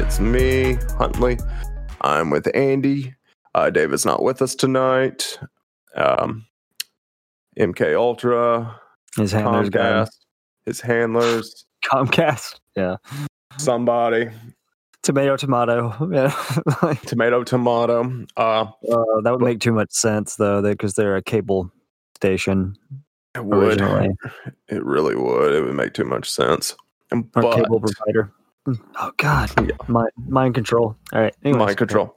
It's me, Huntley. I'm with Andy. David's not with us tonight. MK Ultra, His handlers, Comcast, his handlers, Comcast. Yeah. somebody, Tomato. Yeah. tomato. That would make too much sense though, because they're a cable station. It would. Originally. It really would. It would make too much sense. Or cable provider. Oh God. Yeah. Mind control. All right. Anyways, mind control.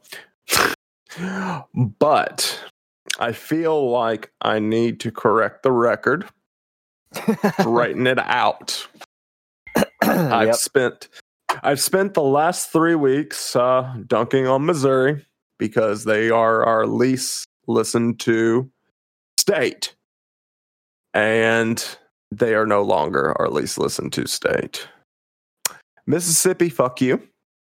But I feel like I need to correct the record. Straighten it out. I've spent the last 3 weeks dunking on Missouri because they are our least listened to state. And they are no longer our least listened to state. Mississippi, fuck you.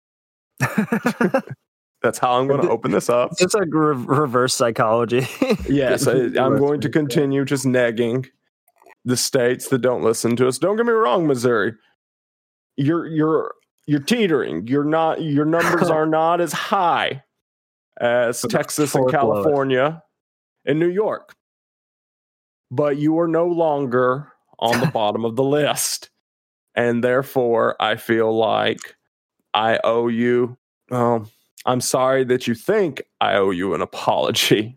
That's how I'm going to open this up. It's like reverse psychology. Yes, I'm going to continue just negging the states that don't listen to us. Don't get me wrong, Missouri. You're teetering. Your numbers are not as high as Texas and California and New York. But you are no longer on the bottom of the list. And therefore, I feel like I owe you. I'm sorry that you think I owe you an apology.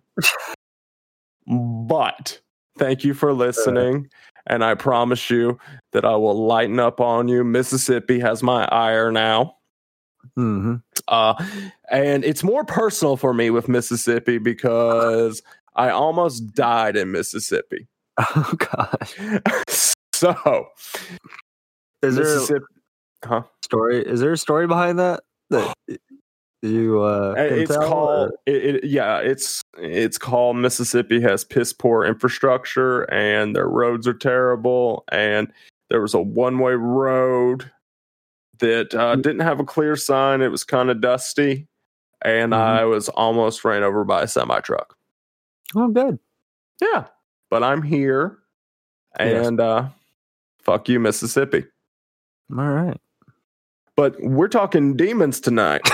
But thank you for listening. And I promise you that I will lighten up on you. Mississippi has my ire now. Mm-hmm. And it's more personal for me with Mississippi because I almost died in Mississippi. Oh, gosh. So, is there a story behind that you it's called it's called Mississippi has piss poor infrastructure and their roads are terrible, and there was a one-way road that didn't have a clear sign. It was kind of dusty, and I was almost ran over by a semi-truck. Oh, good. Yeah, but I'm here, and fuck you, Mississippi. All right. But we're talking demons tonight.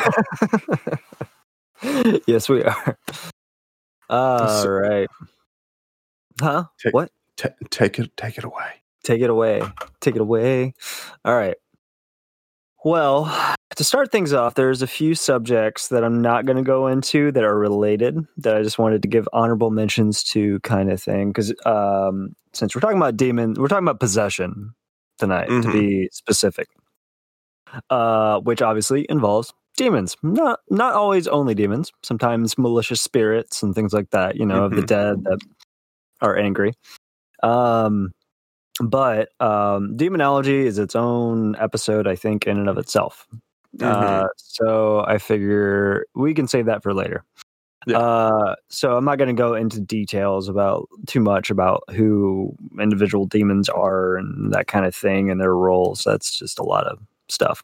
Yes, we are. All right. Huh? What? Take it away. Take it away. All right. Well, to start things off, there's a few subjects that I'm not going to go into that are related that I just wanted to give honorable mentions to, kind of thing. Because since we're talking about demons, we're talking about possession tonight, to be specific. Which obviously involves demons. Not always only demons. Sometimes malicious spirits and things like that, of the dead that are angry. But demonology is its own episode, I think, in and of itself. So I figure we can save that for later. Yeah. So I'm not going to go into details too much about who individual demons are and that kind of thing and their roles. That's just a lot of stuff.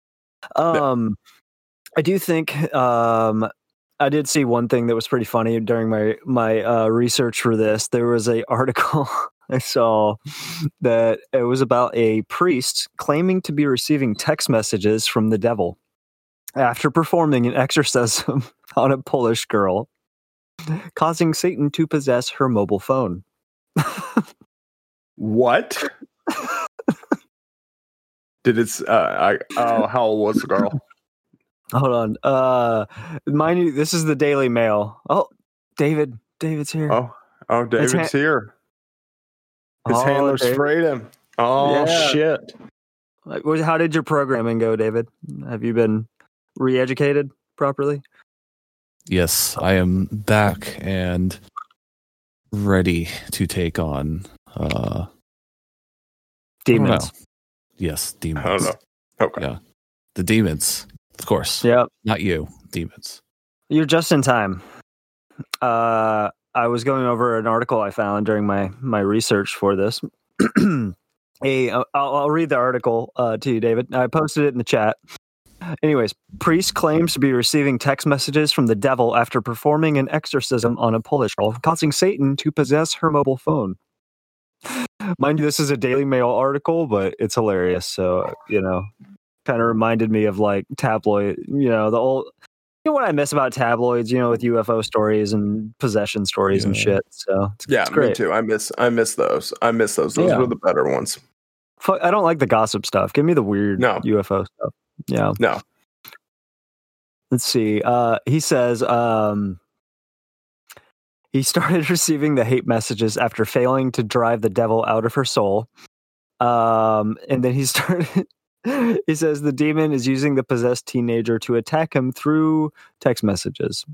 I do think I did see one thing that was pretty funny during my research for this. There was an article I saw that it was about a priest claiming to be receiving text messages from the devil after performing an exorcism on a Polish girl, causing Satan to possess her mobile phone. What? Did it? How old was the girl? Hold on. Mind you, this is the Daily Mail. Oh, David's here. Oh, David's here. His handler sprayed him. Oh, yeah. Shit. How did your programming go, David? Have you been re-educated properly? Yes, I am back and ready to take on demons. Yes, demons. I don't know. Okay. Yeah. The demons, of course. Yep. Not you, demons. You're just in time. I was going over an article I found during my research for this. I'll read the article to you, David. I posted it in the chat. Anyways, priest claims to be receiving text messages from the devil after performing an exorcism on a Polish girl, causing Satan to possess her mobile phone. Mind you, this is a Daily Mail article, but it's hilarious. So, kind of reminded me of like tabloid, the old, what I miss about tabloids, with UFO stories and possession stories and shit. So it's great. Me too. I miss those. Those were the better ones. I don't like the gossip stuff. Give me the weird UFO stuff. Yeah. No. Let's see. He says he started receiving the hate messages after failing to drive the devil out of her soul. And then he started. He says the demon is using the possessed teenager to attack him through text messages.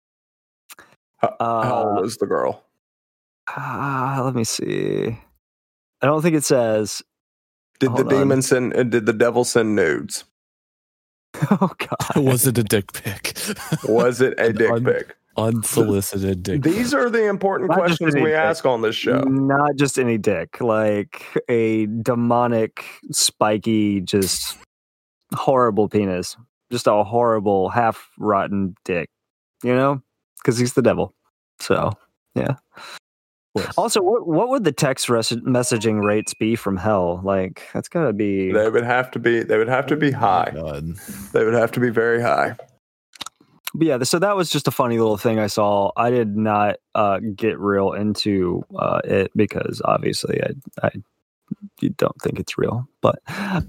How old is the girl? Let me see. I don't think it says. Did the devil send nudes? Oh God! Was it a dick pic? Was it a dick pic? Unsolicited dick. These are the important questions we ask on this show. Not just any dick, like a demonic, spiky, just horrible penis, just a horrible, half rotten dick. Because he's the devil. So yeah. Also, what would the text messaging rates be from hell? Like that's gotta be. They would have to be high. They would have to be very high. But yeah, so that was just a funny little thing I saw. I did not get real into it because obviously I don't think it's real. But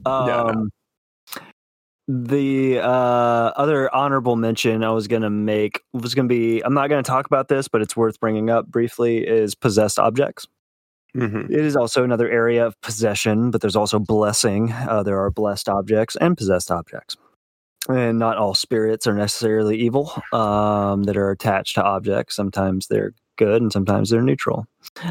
the other honorable mention I was going to make was going to be, I'm not going to talk about this, but it's worth bringing up briefly, is possessed objects. Mm-hmm. It is also another area of possession, but there's also blessing. There are blessed objects and possessed objects. And not all spirits are necessarily evil that are attached to objects. Sometimes they're good and sometimes they're neutral.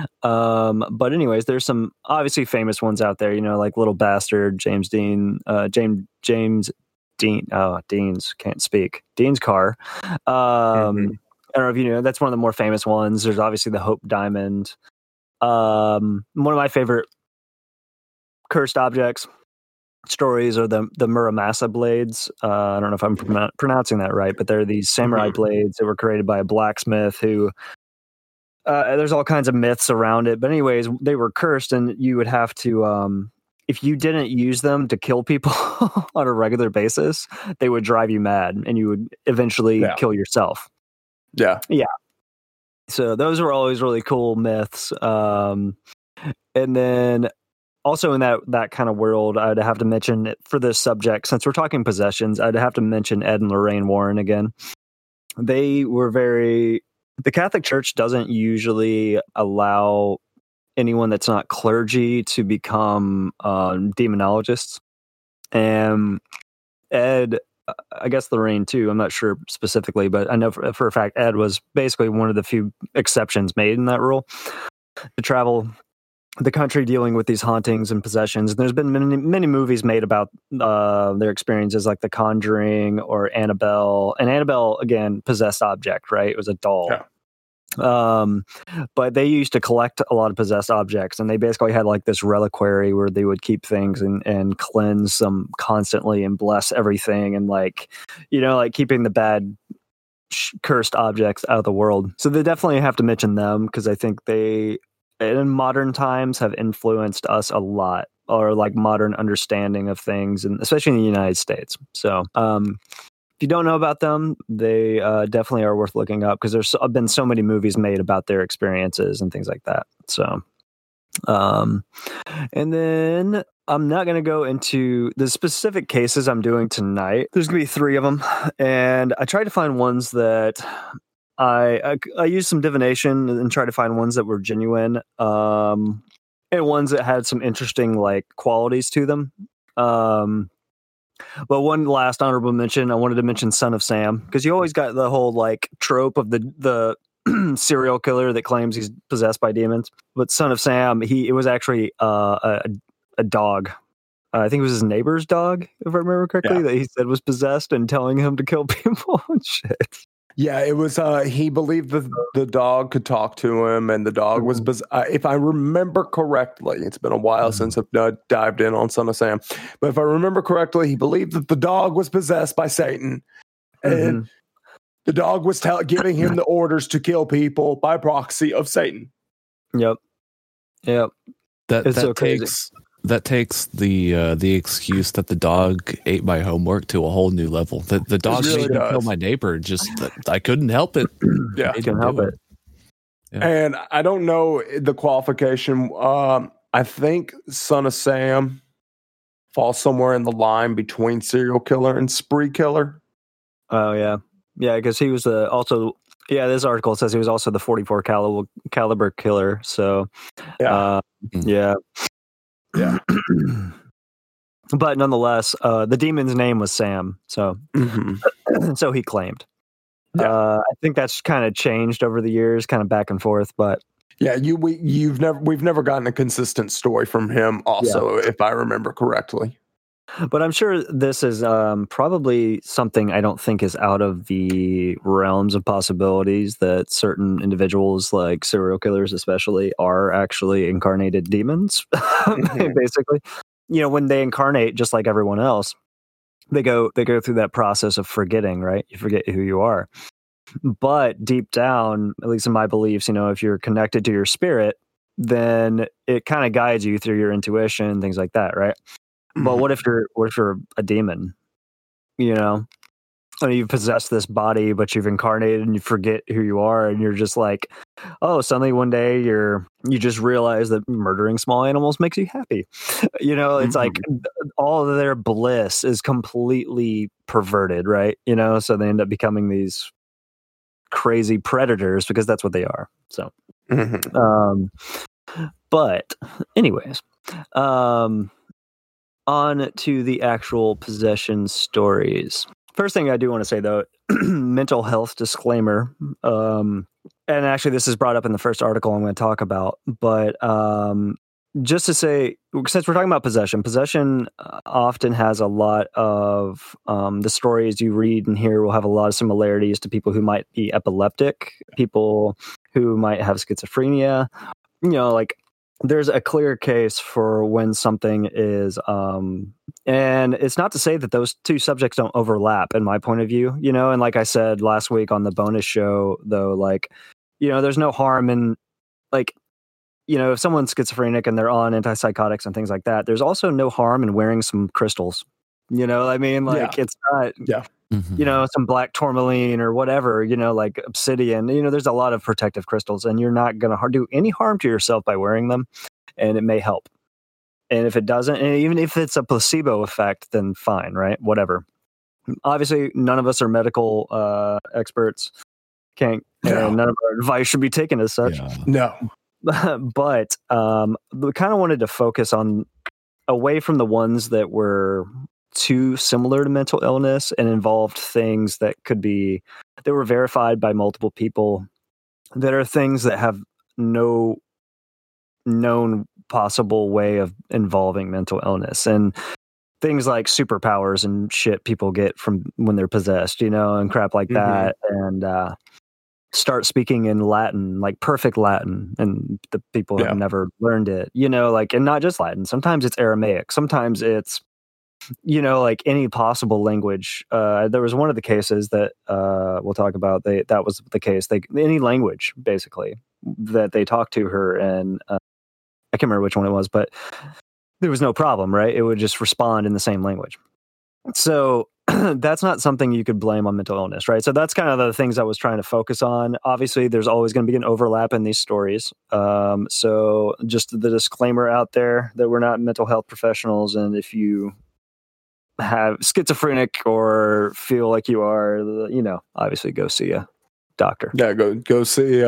But anyways, there's some obviously famous ones out there, like Little Bastard, James Dean, James Dean. Oh, Dean's can't speak. Dean's Car. I don't know if you know. That's one of the more famous ones. There's obviously the Hope Diamond. One of my favorite cursed objects stories are the Muramasa blades. I don't know if I'm pronouncing that right, but they're these samurai blades that were created by a blacksmith who. There's all kinds of myths around it, but anyways, they were cursed, and you would have to, if you didn't use them to kill people on a regular basis, they would drive you mad, and you would eventually kill yourself. Yeah. So those were always really cool myths. And then also in that kind of world, I'd have to mention for this subject, since we're talking possessions, I'd have to mention Ed and Lorraine Warren again. They were the Catholic Church doesn't usually allow anyone that's not clergy to become demonologists. And Ed, I guess Lorraine too, I'm not sure specifically, but I know for a fact Ed was basically one of the few exceptions made in that rule to travel the country dealing with these hauntings and possessions. And there's been many movies made about their experiences, like The Conjuring or Annabelle. And Annabelle, again, possessed object, right? It was a doll. Yeah. But they used to collect a lot of possessed objects, and they basically had like this reliquary where they would keep things and cleanse them constantly and bless everything, and like keeping the bad cursed objects out of the world. So they definitely have to mention them because I think they in modern times have influenced us a lot, or like modern understanding of things, and especially in the United States. So if you don't know about them, they definitely are worth looking up because there's been so many movies made about their experiences and things like that. So, and then I'm not going to go into the specific cases I'm doing tonight. There's going to be 3 of them, and I tried to find ones that I used some divination and tried to find ones that were genuine, and ones that had some interesting like qualities to them. But one last honorable mention, I wanted to mention Son of Sam, because you always got the whole like trope of the serial killer that claims he's possessed by demons. But Son of Sam, it was actually a dog. I think it was his neighbor's dog, if I remember correctly, that he said was possessed and telling him to kill people and shit. Yeah, it was. He believed that the dog could talk to him, and the dog was. If I remember correctly, it's been a while since I've dived in on Son of Sam, but if I remember correctly, he believed that the dog was possessed by Satan, and the dog was giving him the orders to kill people by proxy of Satan. Yep. That that takes the excuse that the dog ate my homework to a whole new level. The dog really made me kill does. my neighbor. Just I couldn't help it. Yeah. Made Couldn't me help do it. Yeah. And I don't know the qualification. I think Son of Sam falls somewhere in the line between serial killer and spree killer. Oh yeah, yeah, because he was also. Yeah, this article says he was also the 44 caliber killer. So, Yeah. yeah. But nonetheless, the demon's name was Sam. So, so he claimed. Yeah. I think that's kind of changed over the years, kind of back and forth. But Yeah, we've never gotten a consistent story from him. Also, if I remember correctly. But I'm sure this is probably something I don't think is out of the realms of possibilities that certain individuals, like serial killers especially, are actually incarnated demons, basically. You know, when they incarnate, just like everyone else, they go through that process of forgetting, right? You forget who you are. But deep down, at least in my beliefs, you know, if you're connected to your spirit, then it kind of guides you through your intuition, things like that, right? But what if you're a demon? You know, and you possess this body, but you've incarnated and you forget who you are, and you're just like, oh, suddenly one day you just realize that murdering small animals makes you happy. You know, it's like all of their bliss is completely perverted, right? You know, so they end up becoming these crazy predators because that's what they are. So, but anyways, on to the actual possession stories. First thing I do want to say, though, mental health disclaimer. And actually, this is brought up in the first article I'm going to talk about. But just to say, since we're talking about possession often has a lot of the stories you read and hear will have a lot of similarities to people who might be epileptic, people who might have schizophrenia. You know, like, there's a clear case for when something is, and it's not to say that those two subjects don't overlap in my point of view, you know, and like I said last week on the bonus show, though, like, you know, there's no harm in, like, you know, if someone's schizophrenic and they're on antipsychotics and things like that, there's also no harm in wearing some crystals, you know, I mean, like, it's not, you know, some black tourmaline or whatever, you know, like obsidian, you know, there's a lot of protective crystals and you're not going to do any harm to yourself by wearing them, and it may help. And if it doesn't, and even if it's a placebo effect, then fine, right? Whatever. Obviously, none of us are medical experts. And none of our advice should be taken as such. No. But we kind of wanted to focus on away from the ones that were too similar to mental illness and involved things that were verified by multiple people, that are things that have no known possible way of involving mental illness, and things like superpowers and shit people get from when they're possessed, you know, and crap like that, and start speaking in Latin, like perfect Latin, and the people have never learned it, you know, like, and not just Latin. Sometimes it's Aramaic. Sometimes it's, you know, like any possible language. There was one of the cases that we'll talk about. That was the case. Any language basically that they talked to her, and I can't remember which one it was, but there was no problem, right? It would just respond in the same language. So that's not something you could blame on mental illness, right? So that's kind of the things I was trying to focus on. Obviously, there's always going to be an overlap in these stories. So just the disclaimer out there that we're not mental health professionals, and if you have schizophrenic or feel like you are, you know, obviously go see a doctor. Yeah, go see.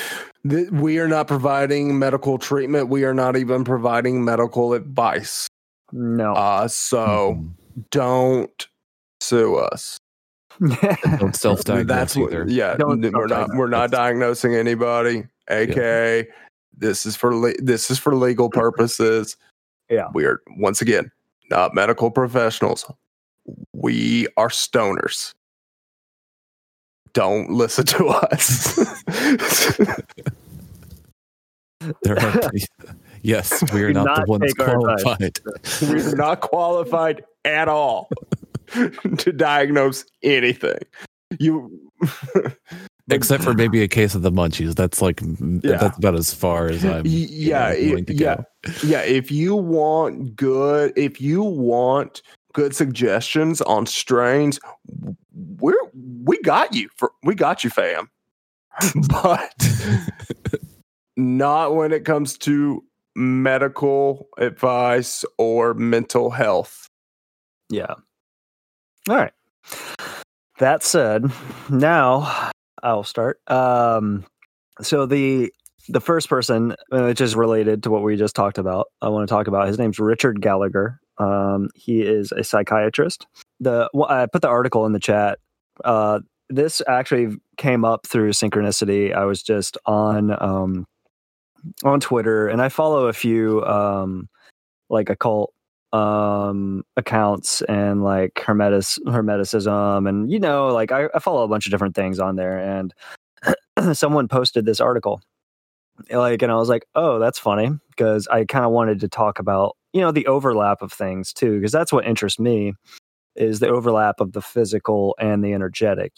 We are not providing medical treatment. We are not even providing medical advice. No. So don't sue us. Don't self-diagnose either. Yeah, we're not diagnosing anybody. AKA, this is for legal purposes. Yeah, we are, once again, not medical professionals. We are stoners. Don't listen to us. Yes, we are not the ones qualified. We're not qualified at all to diagnose anything. Except for maybe a case of the munchies. That's like that's about as far as I'm willing to go. Yeah, if you want good suggestions on strains, we got you, fam. But not when it comes to medical advice or mental health. Yeah. All right. That said, now I'll start. So the first person, which is related to what we just talked about, I want to talk about. His name's Richard Gallagher. He is a psychiatrist. I put the article in the chat. This actually came up through synchronicity. I was just on Twitter, and I follow a few like occult accounts and like hermeticism, and like I follow a bunch of different things on there, and someone posted this article, like, and I was like, oh, that's funny, because I kind of wanted to talk about the overlap of things too, because that's what interests me, is the overlap of the physical and the energetic.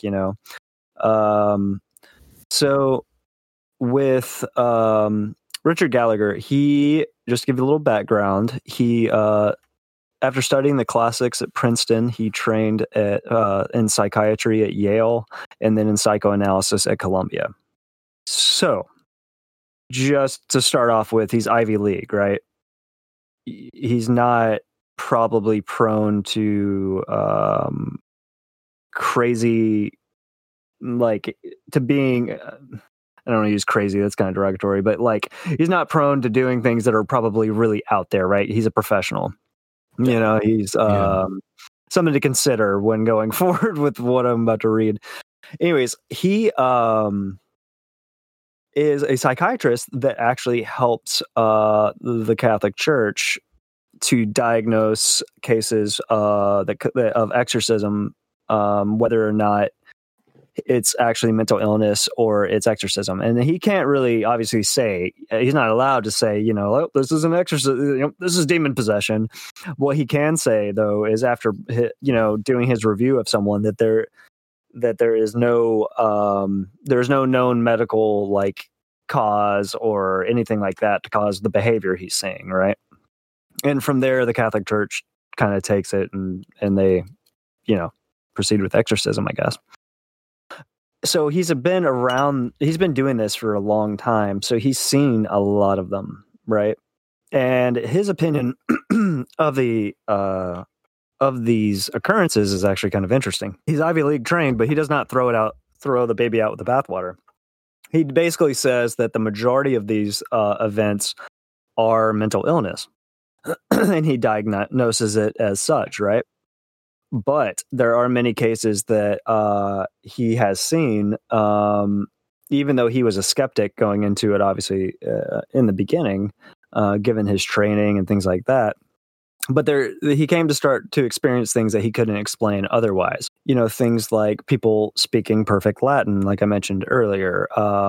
So with Richard Gallagher, he, just to give you a little background, he after studying the classics at Princeton, he trained in psychiatry at Yale, and then in psychoanalysis at Columbia. So, just to start off with, he's Ivy League, right? He's not probably prone to crazy, like, to being... I don't want to use crazy, that's kind of derogatory, but like, he's not prone to doing things that are probably really out there, right? He's a professional. He's something to consider when going forward with what I'm about to read. Anyways, he is a psychiatrist that actually helps the Catholic Church to diagnose cases of exorcism, whether or not it's actually mental illness or it's exorcism. And he can't really obviously say, he's not allowed to say, oh, this is an exorcism, this is demon possession. What he can say, though, is after doing his review of someone, that there is no known medical like cause or anything like that to cause the behavior he's seeing, right? And from there, the Catholic Church kind of takes it and they proceed with exorcism, I guess. So he's been doing this for a long time, so he's seen a lot of them, right? And his opinion of these occurrences is actually kind of interesting. He's Ivy League trained, but he does not throw the baby out with the bathwater. He basically says that the majority of these events are mental illness, and he diagnoses it as such, right? But there are many cases that he has seen, even though he was a skeptic going into it, obviously, in the beginning, given his training and things like that. But he came to start to experience things that he couldn't explain otherwise. Things like people speaking perfect Latin, like I mentioned earlier.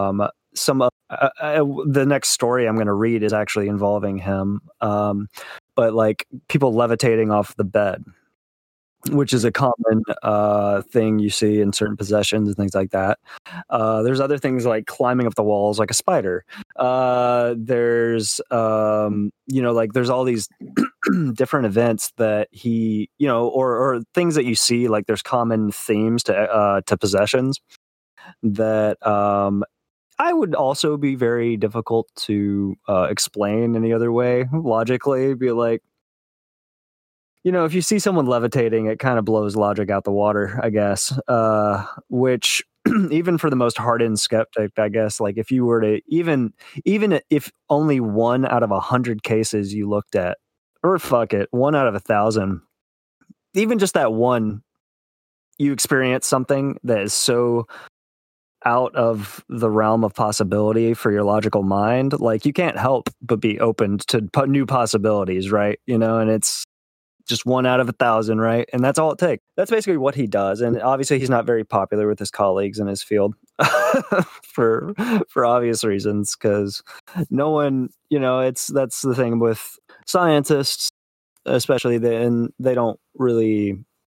The next story I'm going to read is actually involving him. But like people levitating off the bed, which is a common thing you see in certain possessions and things like that. There's other things like climbing up the walls like a spider. There's there's all these different events that he, or things that you see, like there's common themes to possessions that I would also be very difficult to explain any other way logically. Be like, if you see someone levitating, it kind of blows logic out the water, I guess, which even for the most hardened skeptic, I guess, like if you were to even if only 1 out of 100 cases you looked at, or fuck it, 1 out of 1,000, even just that one, you experience something that is so out of the realm of possibility for your logical mind, like you can't help but be open to new possibilities, right? And it's just 1 out of 1,000, right? And that's all it takes. That's basically what he does. And obviously he's not very popular with his colleagues in his field for obvious reasons, because no one, that's the thing with scientists, especially they don't really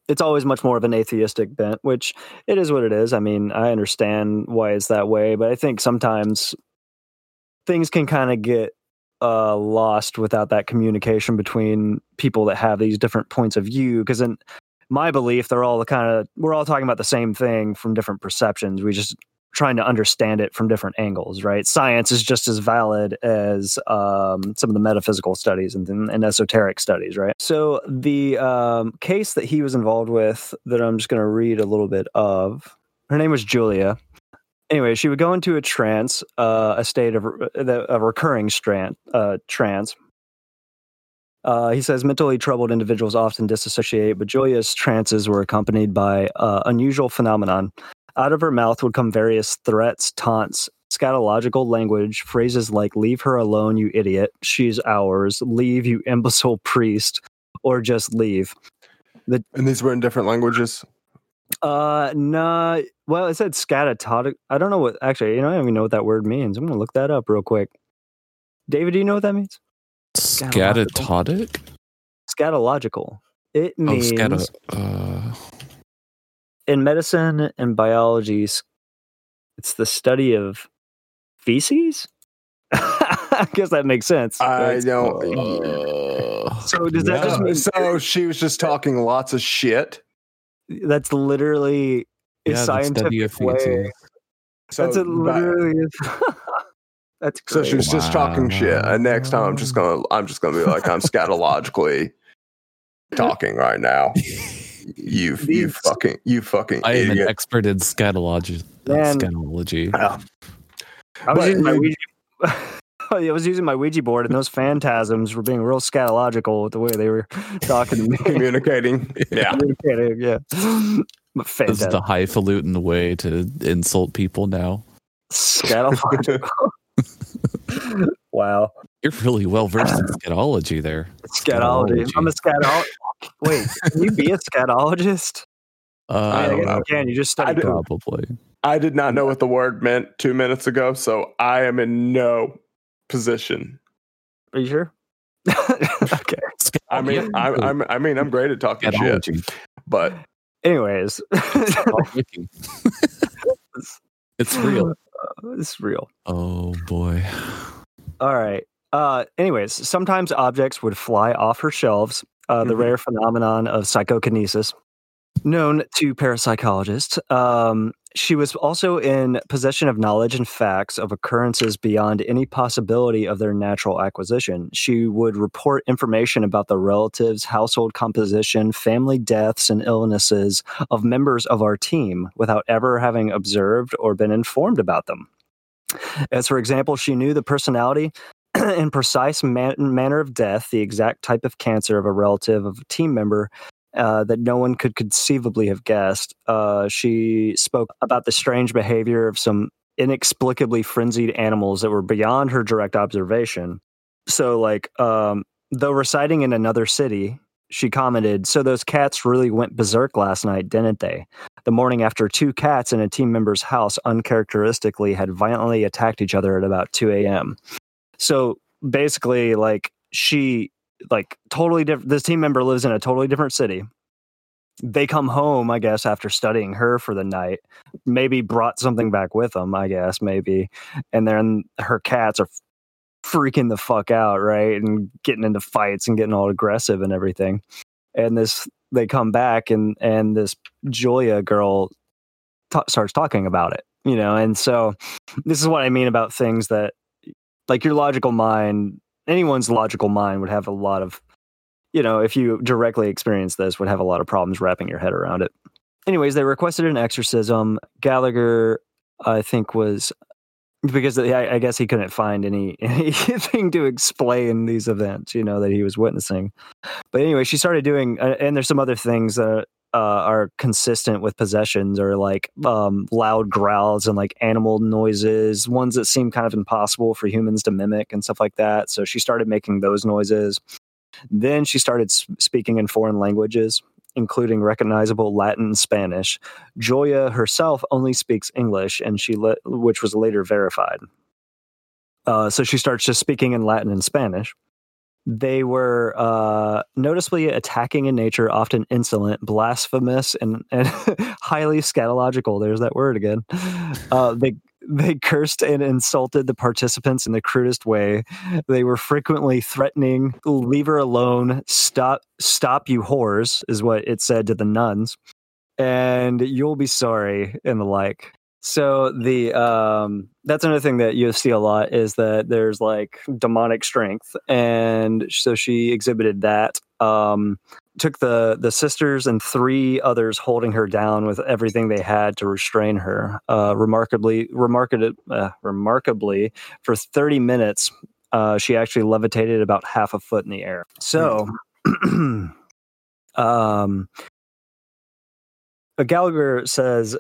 it's always much more of an atheistic bent, which it is what it is. I mean, I understand why it's that way, but I think sometimes things can kind of get lost without that communication between people that have these different points of view. Because in my belief, we're all talking about the same thing from different perceptions. We just trying to understand it from different angles, right? Science is just as valid as some of the metaphysical studies and esoteric studies, right? So the case that he was involved with, that I'm just going to read a little bit of, her name was Julia. Anyway, she would go into a trance, a state of a recurring trance. He says mentally troubled individuals often disassociate, but Julia's trances were accompanied by unusual phenomenon. Out of her mouth would come various threats, taunts, scatological language, phrases like "Leave her alone, you idiot," "She's ours," "Leave, you imbecile priest," or just "Leave." And these were in different languages? No. Well, it said scatatotic. I don't know what. Actually, I don't even know what that word means. I'm gonna look that up real quick. David, do you know what that means? Scatatotic? Scatological. It means in medicine and biology, it's the study of feces. I guess that makes sense. I don't. So does that just mean? So she was just talking lots of shit. That's literally a scientific way. So that's literally. That's great. So she was just talking shit. And next time, I'm just gonna be like, I'm scatologically talking right now. You fucking I am idiot. an expert in scatology. I was using my Ouija board, and those phantasms were being real scatological with the way they were talking to me. Communicating. Yeah. But this is the highfalutin way to insult people now. Scatological. Wow. You're really well versed in scatology there. Scatology. I'm a scatologist. Wait, can you be a scatologist? I don't know. Can you just study? Probably. I did not know what the word meant 2 minutes ago, so I am in no position. Are you sure? Okay. I'm great at talking shit, but anyways, it's real. It's real. Oh boy. All right. Anyways, sometimes objects would fly off her shelves. The rare phenomenon of psychokinesis, known to parapsychologists. She was also in possession of knowledge and facts of occurrences beyond any possibility of their natural acquisition. She would report information about the relatives, household composition, family deaths, and illnesses of members of our team without ever having observed or been informed about them. As for example, she knew the personality and precise manner of death, the exact type of cancer of a relative of a team member, that no one could conceivably have guessed. She spoke about the strange behavior of some inexplicably frenzied animals that were beyond her direct observation. So, though residing in another city, she commented, "So those cats really went berserk last night, didn't they? The morning after, 2 cats in a team member's house uncharacteristically had violently attacked each other at about 2 a.m. So basically, she... totally different. This team member lives in a totally different city. They come home, I guess, after studying her for the night. Maybe brought something back with them, I guess, maybe. And then her cats are freaking the fuck out, right? And getting into fights and getting all aggressive and everything. And they come back and this Julia girl starts talking about it, And so this is what I mean about things that, your logical mind, anyone's logical mind would have a lot of, if you directly experience this, would have a lot of problems wrapping your head around it. Anyways, they requested an exorcism. Gallagher, I think, was because I guess he couldn't find anything to explain these events, that he was witnessing. But anyway, she started doing, and there's some other things that are consistent with possessions, or loud growls and animal noises, ones that seem kind of impossible for humans to mimic and stuff like that. So she started making those noises. Then she started speaking in foreign languages, including recognizable Latin and Spanish. Julia herself only speaks English, and which was later verified. So she starts just speaking in Latin and Spanish. They were noticeably attacking in nature, often insolent, blasphemous, and highly scatological. There's that word again. They cursed and insulted the participants in the crudest way. They were frequently threatening, "Leave her alone, stop, you whores," is what it said to the nuns, and "You'll be sorry," and the like. So that's another thing that you see a lot is that there's like demonic strength, and so she exhibited that. Took the sisters and 3 others holding her down with everything they had to restrain her. Remarkably, for 30 minutes, she actually levitated about half a foot in the air. So, Gallagher says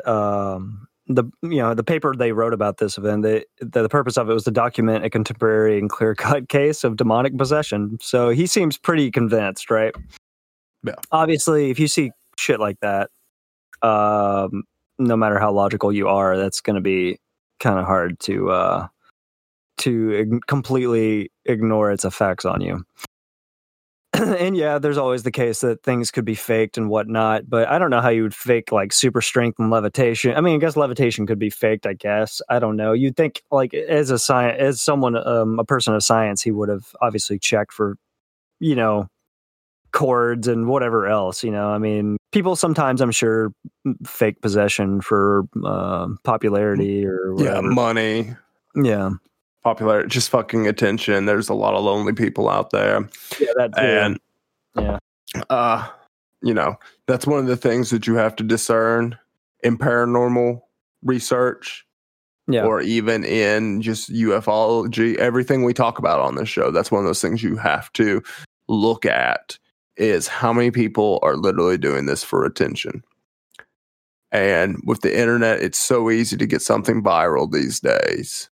the paper they wrote about this event, the purpose of it was to document a contemporary and clear-cut case of demonic possession. So he seems pretty convinced, right? Yeah. Obviously, if you see shit like that, no matter how logical you are, that's going to be kind of hard to completely ignore its effects on you. And yeah, there's always the case that things could be faked and whatnot, but I don't know how you would fake like super strength and levitation. I mean, I guess levitation could be faked, I guess. I don't know. You'd think like as a person of science, he would have obviously checked for, chords and whatever else, I mean, people sometimes, I'm sure, fake possession for popularity or whatever. Yeah, money. Yeah. Popular, just fucking attention. There's a lot of lonely people out there. Yeah, that too. And yeah, that's one of the things that you have to discern in paranormal research, or even in just ufology. Everything we talk about on this show, that's one of those things you have to look at, is how many people are literally doing this for attention. And with the internet, it's so easy to get something viral these days.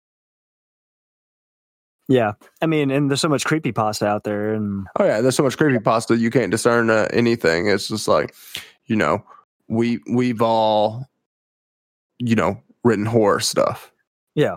Yeah, I mean, and there's so much creepypasta out there, and there's so much creepypasta you can't discern anything. It's just like, we've all, written horror stuff. Yeah,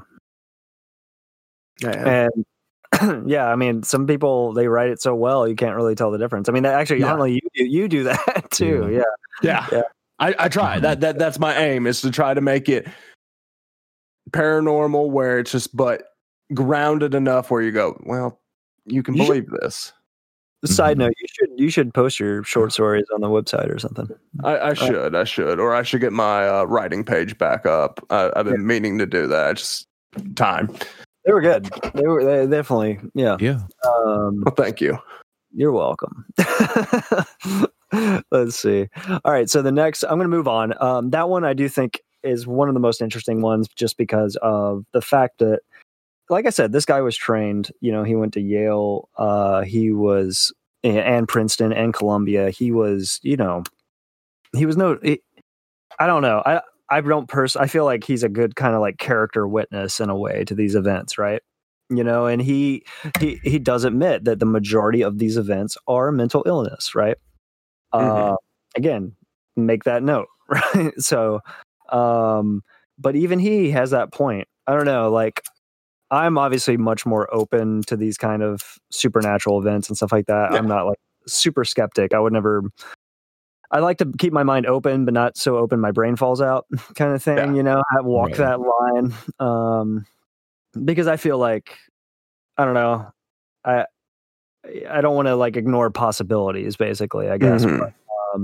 and yeah, I mean, some people, they write it so well you can't really tell the difference. I mean, actually, Huntley, you do that too. Yeah. I try that's my aim, is to try to make it paranormal where it's just grounded enough where you go, well, you can believe this. Side note, you should post your short stories on the website or something. I should, or I should get my writing page back up. I've been meaning to do that. Just time. They were good. They definitely, yeah. Well, thank you. You're welcome. Let's see. All right, so the next, I'm going to move on. That one I do think is one of the most interesting ones, just because of the fact that, like I said, this guy was trained. He went to Yale. He was, and Princeton and Columbia. He was, I don't know. I feel like he's a good kind of like character witness in a way to these events, right? And he does admit that the majority of these events are mental illness, right? Again, make that note, right? So, but even he has that point. I don't know, like, I'm obviously much more open to these kind of supernatural events and stuff like that. Yeah. I'm not like super skeptic. I like to keep my mind open, but not so open my brain falls out kind of thing, I walk that line. Because I feel like, I don't know, I don't want to like ignore possibilities, basically, I guess. But,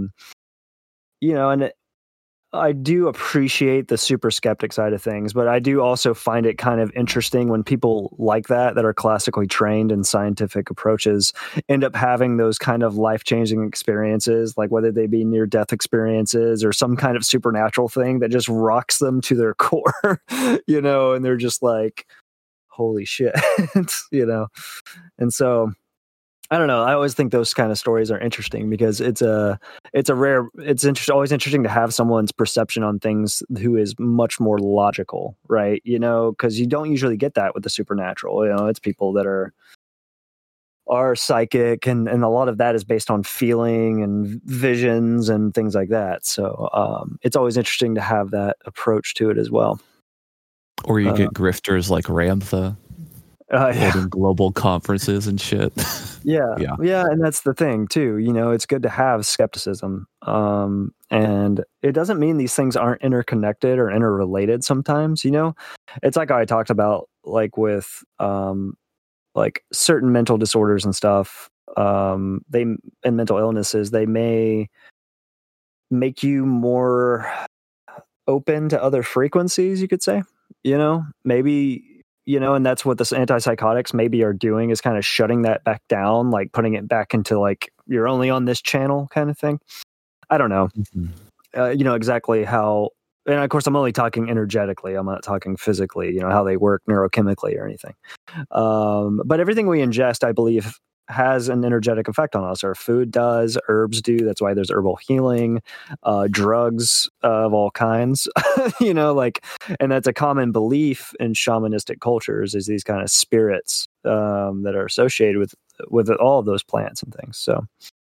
and I do appreciate the super skeptic side of things, but I do also find it kind of interesting when people like that are classically trained in scientific approaches end up having those kind of life-changing experiences, like whether they be near-death experiences or some kind of supernatural thing that just rocks them to their core, and they're just like, holy shit, And so, I don't know. I always think those kind of stories are interesting because it's always interesting to have someone's perception on things who is much more logical, right? Because you don't usually get that with the supernatural. It's people that are psychic, and a lot of that is based on feeling and visions and things like that. So it's always interesting to have that approach to it as well. Or you get grifters like Ramtha. holding global conferences and shit. Yeah. And that's the thing too. It's good to have skepticism. And it doesn't mean these things aren't interconnected or interrelated sometimes, It's like I talked about, like with like certain mental disorders and stuff, and mental illnesses, they may make you more open to other frequencies, you could say, maybe, and that's what the antipsychotics maybe are doing, is kind of shutting that back down, like putting it back into like, you're only on this channel kind of thing. I don't know, exactly how, and of course I'm only talking energetically. I'm not talking physically, how they work neurochemically or anything. But everything we ingest, I believe, has an energetic effect on us. Our food does, herbs do. That's why there's herbal healing, drugs of all kinds, and that's a common belief in shamanistic cultures, is these kind of spirits that are associated with all of those plants and things. So,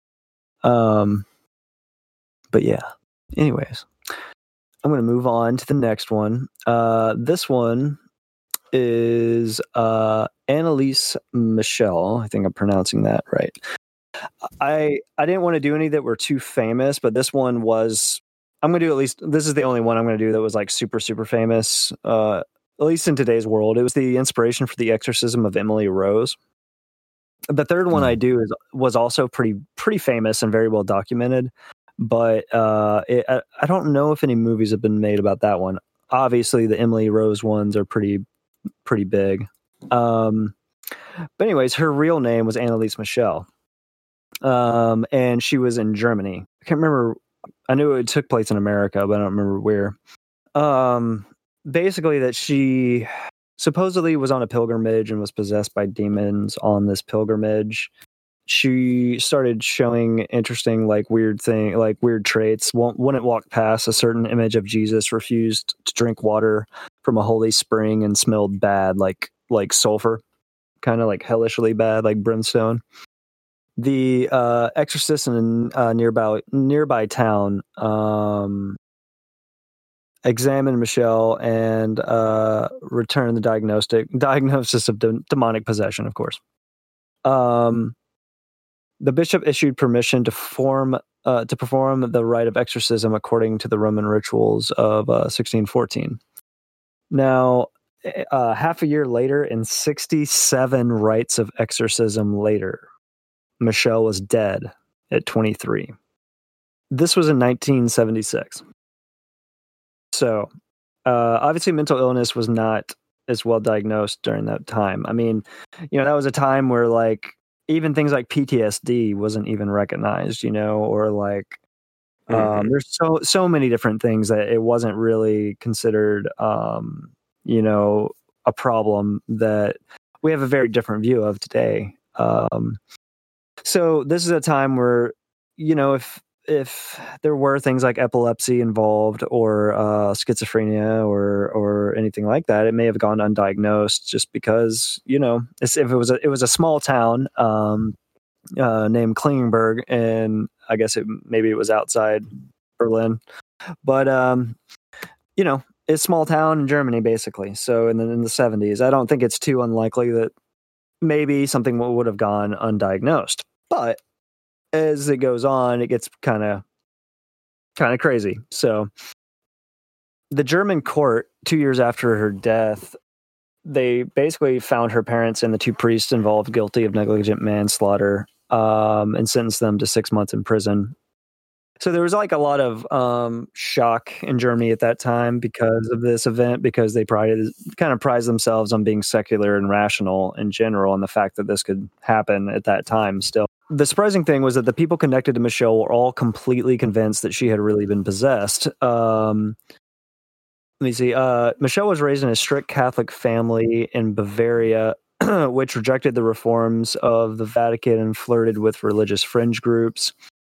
but yeah, anyways, I'm going to move on to the next one. This one is Anneliese Michel. I think I'm pronouncing that right. I didn't want to do any that were too famous, but this one was. I'm going to do at least. This is the only one I'm going to do that was like super, super famous. At least in today's world, it was the inspiration for the exorcism of Emily Rose. The third one I do was also pretty famous and very well documented, but I don't know if any movies have been made about that one. Obviously, the Emily Rose ones are pretty big. But anyways, her real name was Anneliese Michel. And she was in Germany. I can't remember. I knew it took place in America, but I don't remember where. Basically that she supposedly was on a pilgrimage and was possessed by demons on this pilgrimage. She started showing interesting, weird traits. Wouldn't walk past a certain image of Jesus, refused to drink water from a holy spring, and smelled bad, like sulfur, kind of like hellishly bad, like brimstone. The exorcist in a nearby town examined Michelle and returned the diagnosis of demonic possession, of course. The bishop issued permission to perform the rite of exorcism according to the Roman rituals of 1614. Now, half a year later, and 67 rites of exorcism later, Michelle was dead at 23. This was in 1976. So, obviously, mental illness was not as well diagnosed during that time. I mean, that was a time where even things like PTSD wasn't even recognized, or there's so many different things that it wasn't really considered, a problem that we have a very different view of today. So this is a time where, if there were things like epilepsy involved or schizophrenia or anything like that, it may have gone undiagnosed just because, if it was a small town named Klingenberg, and I guess maybe it was outside Berlin, but it's a small town in Germany basically. So in the 70s, I don't think it's too unlikely that maybe something would have gone undiagnosed. But as it goes on, it gets kind of crazy. So the German court, 2 years after her death, they basically found her parents and the two priests involved guilty of negligent manslaughter, and sentenced them to 6 months in prison. So there was a lot of shock in Germany at that time because of this event, because they kind of prized themselves on being secular and rational in general, and the fact that this could happen at that time still. The surprising thing was that the people connected to Michelle were all completely convinced that she had really been possessed. Let me see. Michelle was raised in a strict Catholic family in Bavaria, which rejected the reforms of the Vatican and flirted with religious fringe groups.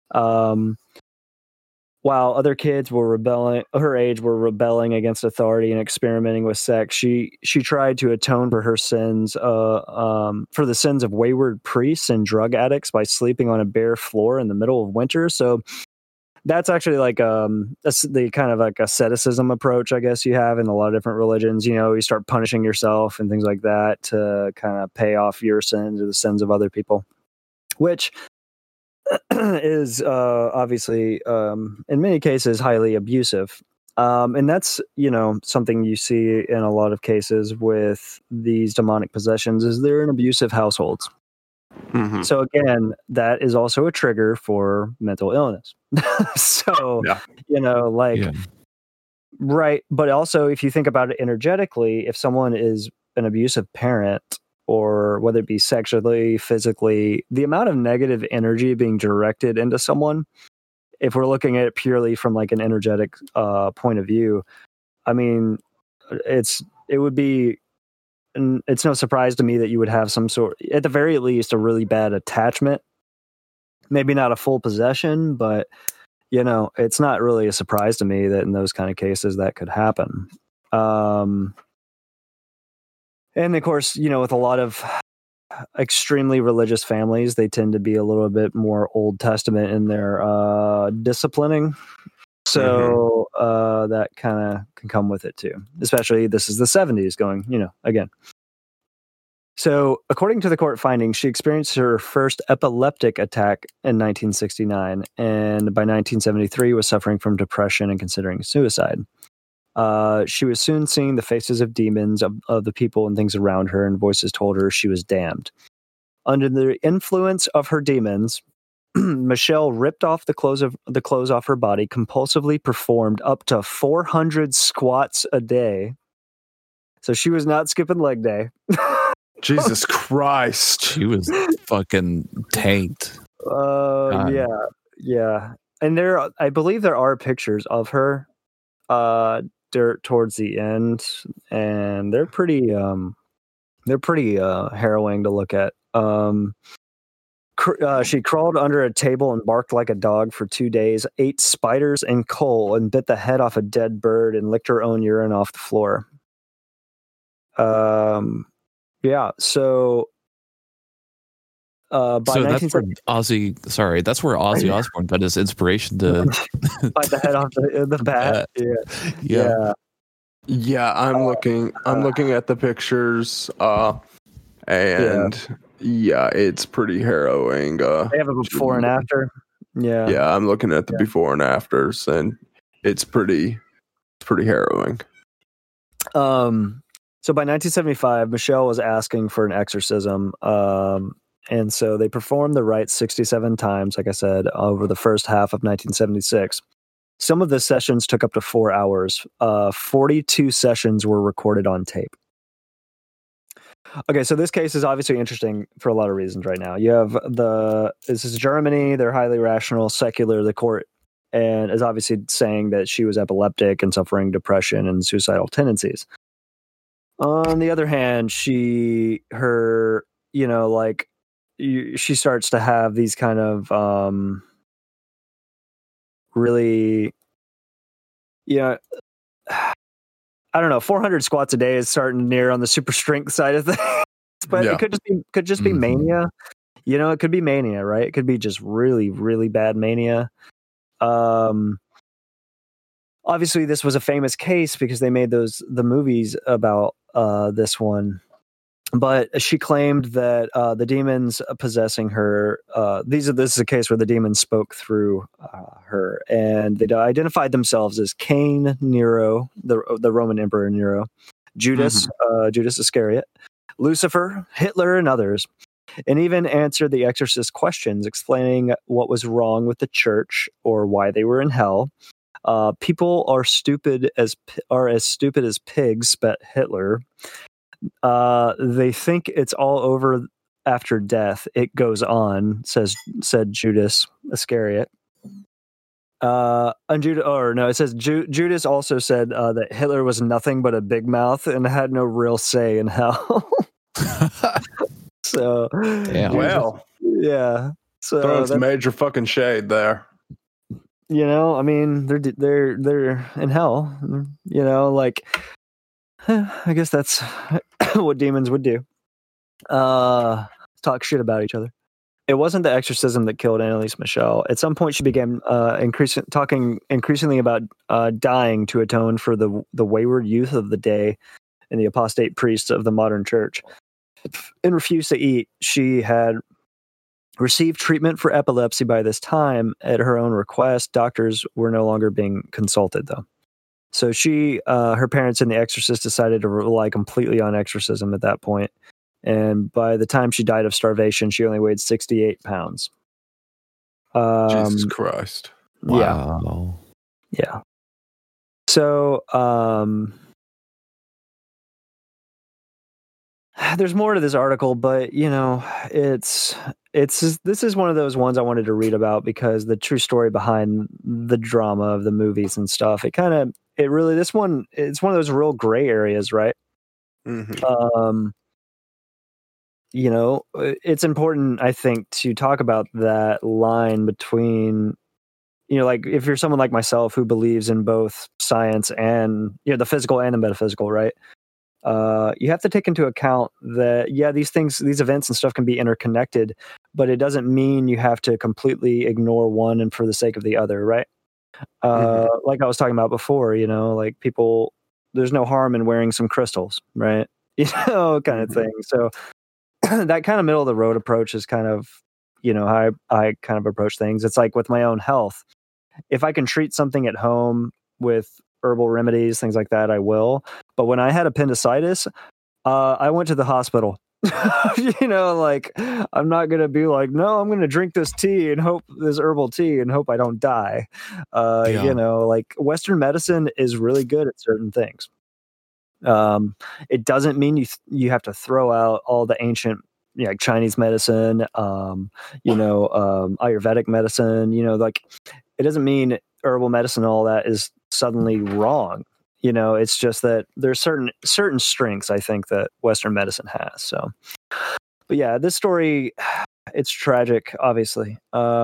While other kids her age were rebelling against authority and experimenting with sex, she tried to atone for her sins, for the sins of wayward priests and drug addicts by sleeping on a bare floor in the middle of winter. So That's actually like the kind of like asceticism approach, I guess you have in a lot of different religions. You know, you start punishing yourself and things like that to kind of pay off your sins or the sins of other people, which is obviously in many cases highly abusive. And that's, you know, something you see in a lot of cases with these demonic possessions is they're in abusive households. Mm-hmm. So again, that is also a trigger for mental illness. So, you know, like, right. But also, if you think about it energetically, if someone is an abusive parent, or whether it be sexually, physically, the amount of negative energy being directed into someone, if we're looking at it purely from like an energetic point of view, I mean, it's no surprise to me that you would have some sort, at the very least, a really bad attachment. Maybe not a full possession, but you know, it's not really a surprise to me that in those kind of cases that could happen. And of course, you know, with a lot of extremely religious families, they tend to be a little bit more Old Testament in their disciplining. So that kind of can come with it too. Especially this is the 70s going, you know, again. So according to the court findings, she experienced her first epileptic attack in 1969, and by 1973 was suffering from depression and considering suicide. She was soon seeing the faces of demons of the people and things around her, and voices told her she was damned. Under the influence of her demons, Michelle ripped off the clothes off her body, compulsively performed up to 400 squats a day. So she was not skipping leg day. Jesus Christ. She was fucking tanked. Yeah. And I believe there are pictures of her towards the end, and they're pretty harrowing to look at. She crawled under a table and barked like a dog for 2 days, ate spiders and coal, and bit the head off a dead bird and licked her own urine off the floor. Yeah, so by so that's where Ozzy Osbourne got his inspiration to bite the head off the bat. Yeah, I'm looking at the pictures, and it's pretty harrowing. They have a before and after. Yeah, I'm looking at the before and afters, and it's pretty harrowing. So by 1975, Michelle was asking for an exorcism, and so they performed the rites 67 times, like I said, over the first half of 1976. Some of the sessions took up to 4 hours. 42 sessions were recorded on tape. Okay, so this case is obviously interesting for a lot of reasons right now. You have this is Germany, they're highly rational, secular, the court, and is obviously saying that she was epileptic and suffering depression and suicidal tendencies. On the other hand, she starts to have these kind of really, I don't know, 400 squats a day is starting near on the super strength side of things, but it could just be mania. You know, it could be mania, right? It could be just really, really bad mania. Obviously, this was a famous case because they made the movies about this one. But she claimed that the demons possessing her, this is a case where the demons spoke through her, and they identified themselves as Cain, Nero, the Roman Emperor Nero, Judas Iscariot, Lucifer, Hitler, and others, and even answered the exorcist questions, explaining what was wrong with the church or why they were in hell. People are as stupid as pigs, spat Hitler. They think it's all over after death. It goes on, said Judas Iscariot. It says Judas also said that Hitler was nothing but a big mouth and had no real say in hell. So, so throwing some major fucking shade there. You know, I mean, they're in hell. You know, like, I guess that's what demons would do. Talk shit about each other. it wasn't the exorcism that killed Annalise Michel. At some point, she began talking increasingly about dying to atone for the wayward youth of the day and the apostate priests of the modern church. And refused to eat. She had received treatment for epilepsy by this time at her own request. Doctors were no longer being consulted, though. So her parents and the exorcist decided to rely completely on exorcism at that point. And by the time she died of starvation, she only weighed 68 pounds. Jesus Christ. Wow. Yeah. So, there's more to this article, but this is one of those ones I wanted to read about because the true story behind the drama of the movies and stuff. It's one of those real gray areas, right? Mm-hmm. It's important, I think, to talk about that line between, like if you're someone like myself who believes in both science and the physical and the metaphysical, right? You have to take into account that, these events and stuff can be interconnected, but it doesn't mean you have to completely ignore one and for the sake of the other, right? Like I was talking about before, like people, there's no harm in wearing some crystals, right? Kind of thing. So that kind of middle of the road approach is kind of, how I kind of approach things. It's like with my own health. If I can treat something at home with herbal remedies, things like that, I will. But when I had appendicitis, I went to the hospital. Like I'm not going to be like, no, I'm going to drink this herbal tea and hope I don't die. Like Western medicine is really good at certain things. It doesn't mean you have to throw out all the ancient, like Chinese medicine, Ayurvedic medicine, like it doesn't mean herbal medicine, all that is suddenly wrong. It's just that there's certain strengths I think that Western medicine has. So, but yeah, this story, it's tragic, obviously.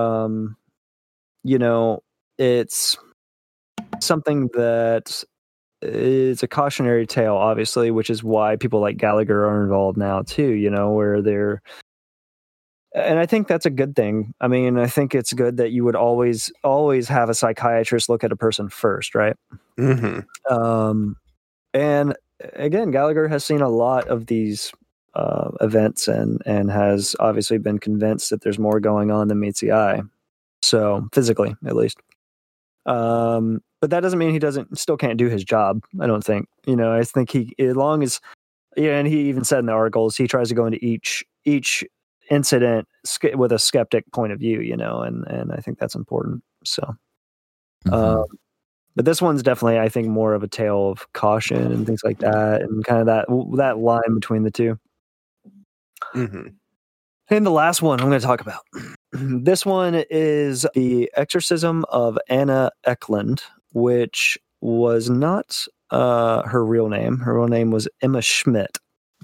It's something that is a cautionary tale, obviously, which is why people like Gallagher are involved now too, where they're, and I think that's a good thing. I mean, I think it's good that you would always have a psychiatrist look at a person first, right? Mm-hmm. And again, Gallagher has seen a lot of these events and has obviously been convinced that there's more going on than meets the eye. So physically, at least. But that doesn't mean he still can't do his job. I don't think, I think as long as, and he even said in the articles, he tries to go into each incident with a skeptic point of view, and I think that's important. So, but this one's definitely, I think, more of a tale of caution and things like that, and kind of that line between the two. Mm-hmm. And the last one I'm going to talk about. This one is The Exorcism of Anna Eklund, which was not her real name. Her real name was Emma Schmidt.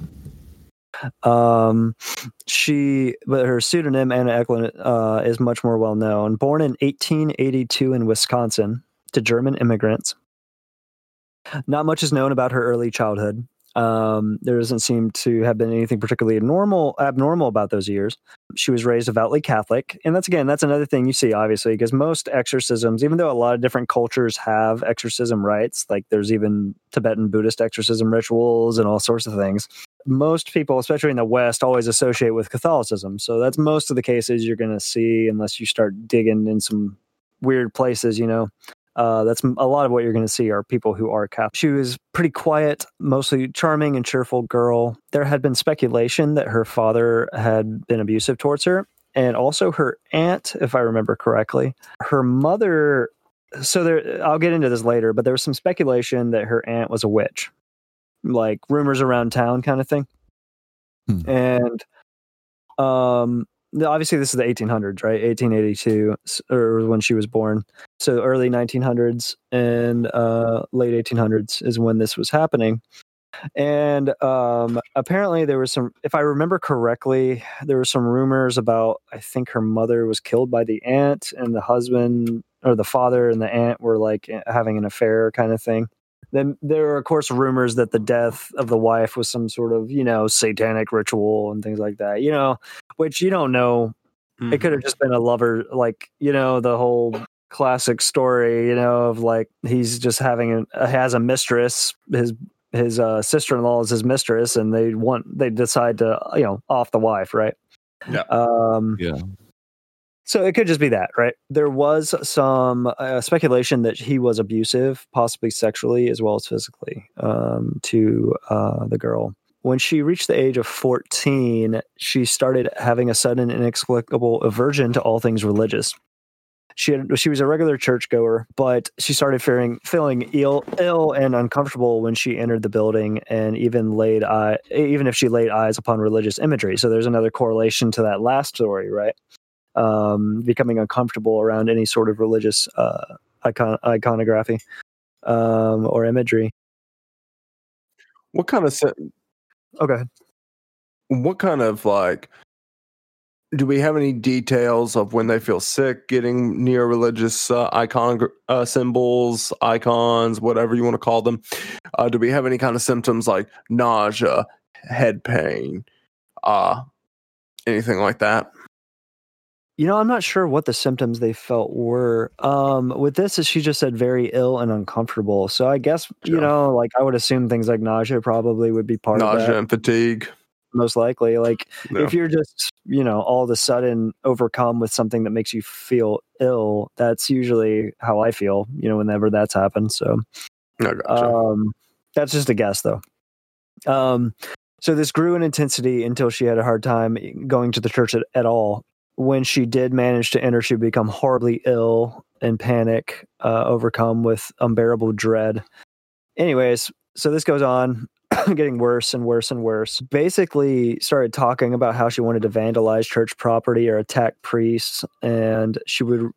But her pseudonym Anna Eklund is much more well known. Born in 1882 in Wisconsin to German immigrants. Not much is known about her early childhood. There doesn't seem to have been anything particularly abnormal about those years. She was raised devoutly Catholic, and that's another thing you see, obviously, because most exorcisms, even though a lot of different cultures have exorcism rites, like there's even Tibetan Buddhist exorcism rituals and all sorts of things, most people, especially in the West, always associate with Catholicism. So that's most of the cases you're going to see, unless you start digging in some weird places, that's a lot of what you're going to see are people who are Catholic. She was pretty quiet, mostly charming and cheerful girl. There had been speculation that her father had been abusive towards her, and also her aunt, if I remember correctly. Her mother, I'll get into this later, but there was some speculation that her aunt was a witch, like rumors around town kind of thing. And obviously this is the 1800s, right? 1882, or when she was born. So early 1900s and late 1800s is when this was happening. And apparently there was some, if I remember correctly, there were some rumors about, I think her mother was killed by the aunt, and the husband or the father and the aunt were like having an affair kind of thing. Then there are, of course, rumors that the death of the wife was some sort of, satanic ritual and things like that, which you don't know It could have just been a lover, like, the whole classic story, of like he's just has a mistress. His sister-in-law is his mistress, and they decide to off the wife, right? Yeah. Yeah. So it could just be that, right? There was some speculation that he was abusive, possibly sexually as well as physically, to the girl. When she reached the age of 14, she started having a sudden inexplicable aversion to all things religious. She was a regular churchgoer, but she started feeling ill and uncomfortable when she entered the building, and even if she laid eyes upon religious imagery. So there's another correlation to that last story, right? Becoming uncomfortable around any sort of religious iconography or imagery. What kind of Okay. What kind of do we have any details of when they feel sick getting near religious symbols, icons, whatever you want to call them? Do we have any kind of symptoms like nausea, head pain, anything like that? I'm not sure what the symptoms they felt were. With this, she just said very ill and uncomfortable. So I guess, Sure. I would assume things like nausea probably would be part of that. Nausea and fatigue. Most likely. Like, Yeah. if you're just, all of a sudden overcome with something that makes you feel ill, that's usually how I feel, whenever that's happened. So I gotcha. that's just a guess, though. So this grew in intensity until she had a hard time going to the church at all. When she did manage to enter, she would become horribly ill and panic, overcome with unbearable dread. Anyways, so this goes on, getting worse and worse and worse. Basically started talking about how she wanted to vandalize church property or attack priests, and she would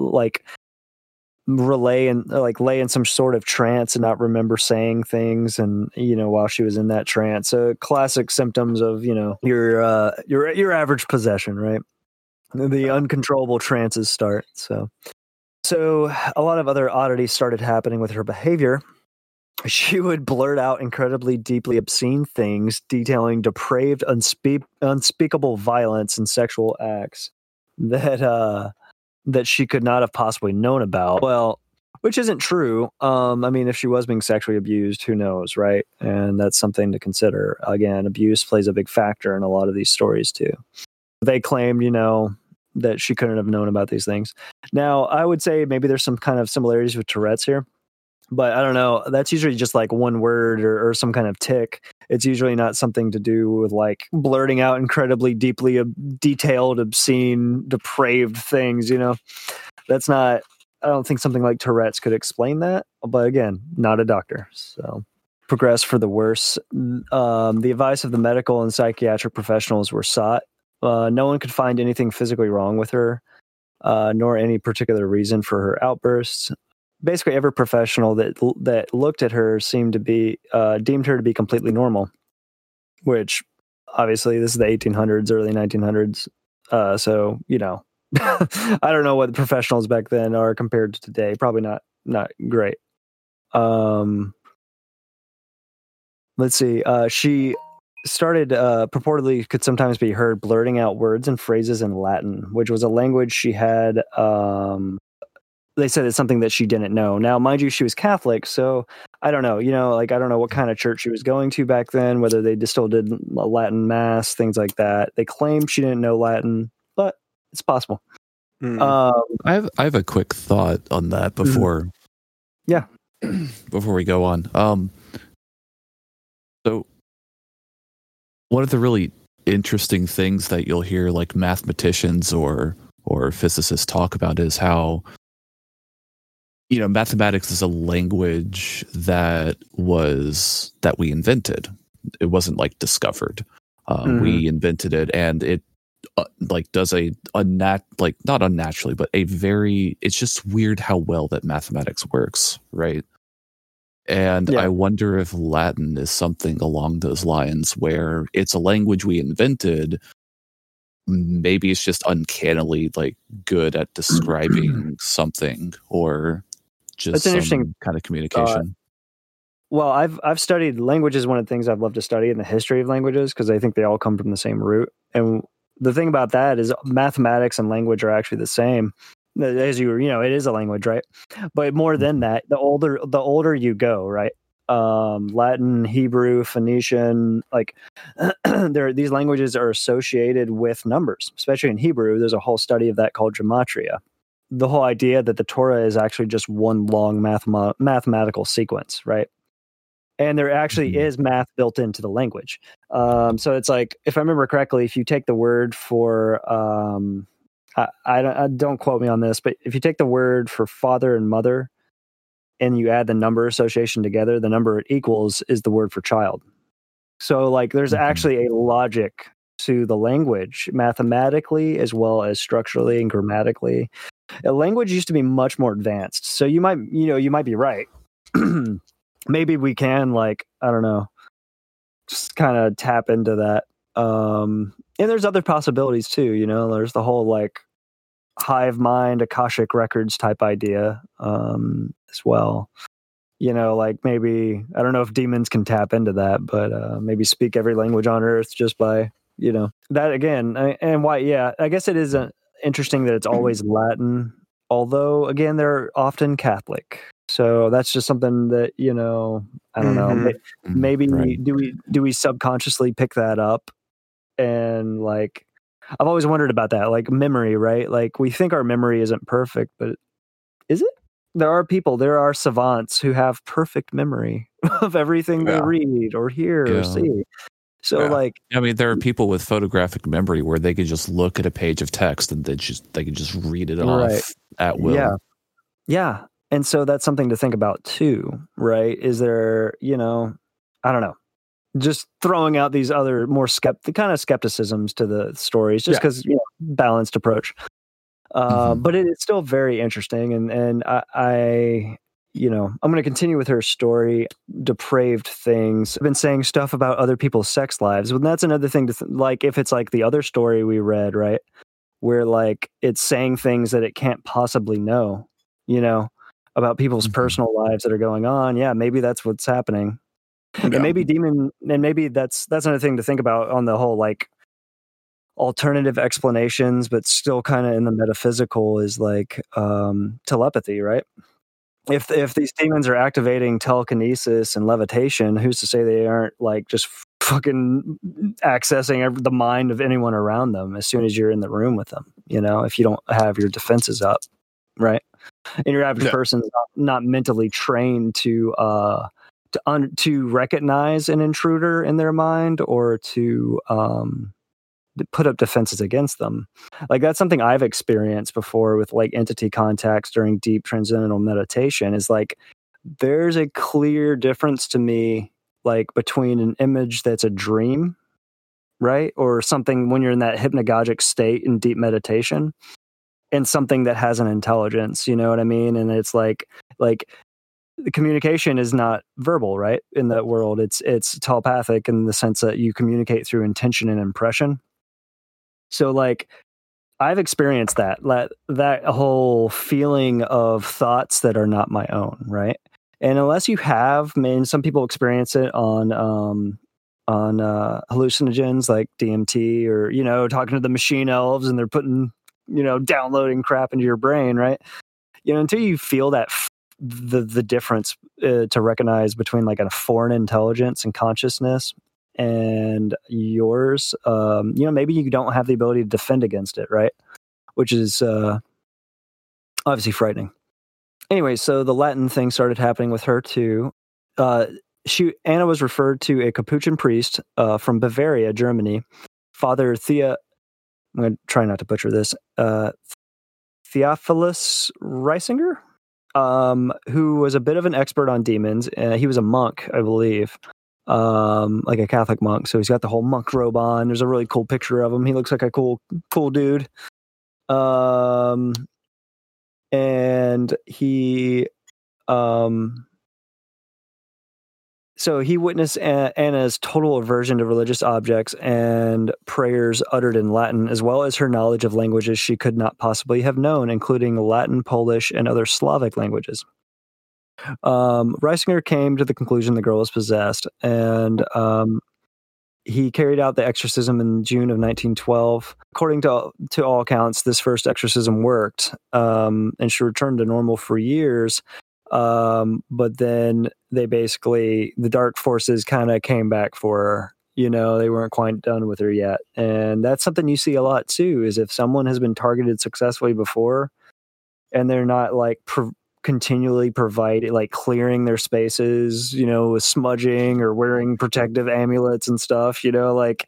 lay in some sort of trance and not remember saying things, and while she was in that trance. So classic symptoms of your average possession, right? The uncontrollable trances start. So a lot of other oddities started happening with her behavior. She would blurt out incredibly deeply obscene things, detailing depraved, unspeakable violence and sexual acts that she could not have possibly known about. Well, which isn't true. If she was being sexually abused, who knows, right? And that's something to consider. Again, abuse plays a big factor in a lot of these stories too. They claimed, that she couldn't have known about these things. Now, I would say maybe there's some kind of similarities with Tourette's here, but I don't know. That's usually just like one word or some kind of tick. It's usually not something to do with like blurting out incredibly deeply detailed, obscene, depraved things, That's not, I don't think something like Tourette's could explain that. But again, not a doctor. So progress for the worse. The advice of the medical and psychiatric professionals were sought. No one could find anything physically wrong with her, nor any particular reason for her outbursts. Basically, every professional that looked at her seemed to be deemed her to be completely normal, which obviously this is the 1800s, early 1900s. So I don't know what the professionals back then are compared to today. Probably not great. Let's see. She started purportedly could sometimes be heard blurting out words and phrases in Latin, which was a language she had. They said it's something that she didn't know. Now, mind you, she was Catholic, so I don't know. I don't know what kind of church she was going to back then, whether they still did a Latin mass, things like that. They claimed she didn't know Latin, but it's possible. I have a quick thought on that before. Yeah. Before we go on. So one of the really interesting things that you'll hear like mathematicians or physicists talk about is how mathematics is a language that we invented. It wasn't like discovered. We invented it, and it does not unnaturally, but it's just weird how well that mathematics works, right? And I wonder if Latin is something along those lines, where it's a language we invented. Maybe it's just uncannily good at describing something, or just some interesting kind of communication. Well, I've studied languages. One of the things I've loved to study in the history of languages, because I think they all come from the same root. And the thing about that is mathematics and language are actually the same. As it is a language, right? But more than that, the older you go, right? Latin, Hebrew, Phoenician, like these languages are associated with numbers, especially in Hebrew. There's a whole study of that called gematria. The whole idea that the Torah is actually just one long mathematical sequence, right? And there actually is math built into the language. So it's like, if I remember correctly, if you take the word for, I don't quote me on this, but if you take the word for father and mother and you add the number association together, the number it equals is the word for child. So like there's actually a logic to the language mathematically as well as structurally and grammatically. A language used to be much more advanced. So you might be right. Maybe we can, like, I don't know, just kind of tap into that. And there's other possibilities too, there's the whole like hive mind, Akashic records type idea as well. Like maybe, I don't know if demons can tap into that, but maybe speak every language on earth just by, that again. And why, I guess it is interesting that it's always Latin, although again, they're often Catholic. So that's just something that, I don't know, maybe right. do we subconsciously pick that up? And like, I've always wondered about that, like memory, right? Like we think our memory isn't perfect, but is it? There are savants who have perfect memory of everything they read or hear or see. So like, I mean, there are people with photographic memory where they could just look at a page of text and they could just read it off at will. Yeah. And so that's something to think about too, right? Is there, I don't know, just throwing out these other more skepticisms to the stories, just because balanced approach. But it is still very interesting, and I I'm going to continue with her story. Depraved things. I've been saying stuff about other people's sex lives, and that's another thing to like. If it's like the other story we read, right, where like it's saying things that it can't possibly know, about people's personal lives that are going on. Yeah, maybe that's what's happening. And maybe that's another thing to think about on the whole like alternative explanations, but still kind of in the metaphysical is like telepathy, right? If these demons are activating telekinesis and levitation, who's to say they aren't like just fucking accessing the mind of anyone around them as soon as you're in the room with them? If you don't have your defenses up, right? And your average person's not mentally trained to recognize an intruder in their mind or to put up defenses against them. Like that's something I've experienced before with like entity contacts during deep transcendental meditation. Is like there's a clear difference to me, like between an image that's a dream, right, or something when you're in that hypnagogic state in deep meditation, and something that has an intelligence. You know what I mean? And it's like the communication is not verbal, right? In that world, it's telepathic in the sense that you communicate through intention and impression. So like I've experienced that whole feeling of thoughts that are not my own, right? And unless you have, some people experience it on hallucinogens like DMT or, talking to the machine elves and they're putting, downloading crap into your brain, right? Until you feel that the difference to recognize between like a foreign intelligence and consciousness and yours, maybe you don't have the ability to defend against it, right? Which is obviously frightening. Anyway, so the Latin thing started happening with her too. Anna was referred to a Capuchin priest from Bavaria, Germany, Father I'm going to try not to butcher this, Theophilus Reisinger, who was a bit of an expert on demons. He was a monk, I believe, like a Catholic monk. So he's got the whole monk robe on. There's a really cool picture of him. He looks like a cool dude. And he, so he witnessed Anna's total aversion to religious objects and prayers uttered in Latin, as well as her knowledge of languages she could not possibly have known, including Latin, Polish, and other Slavic languages. Reisinger came to the conclusion the girl was possessed, and he carried out the exorcism in June of 1912. According to all accounts, this first exorcism worked, and she returned to normal for years. But then the dark forces kind of came back for her. They weren't quite done with her yet. And that's something you see a lot too, is if someone has been targeted successfully before and they're not like continually providing, like clearing their spaces, with smudging or wearing protective amulets and stuff, like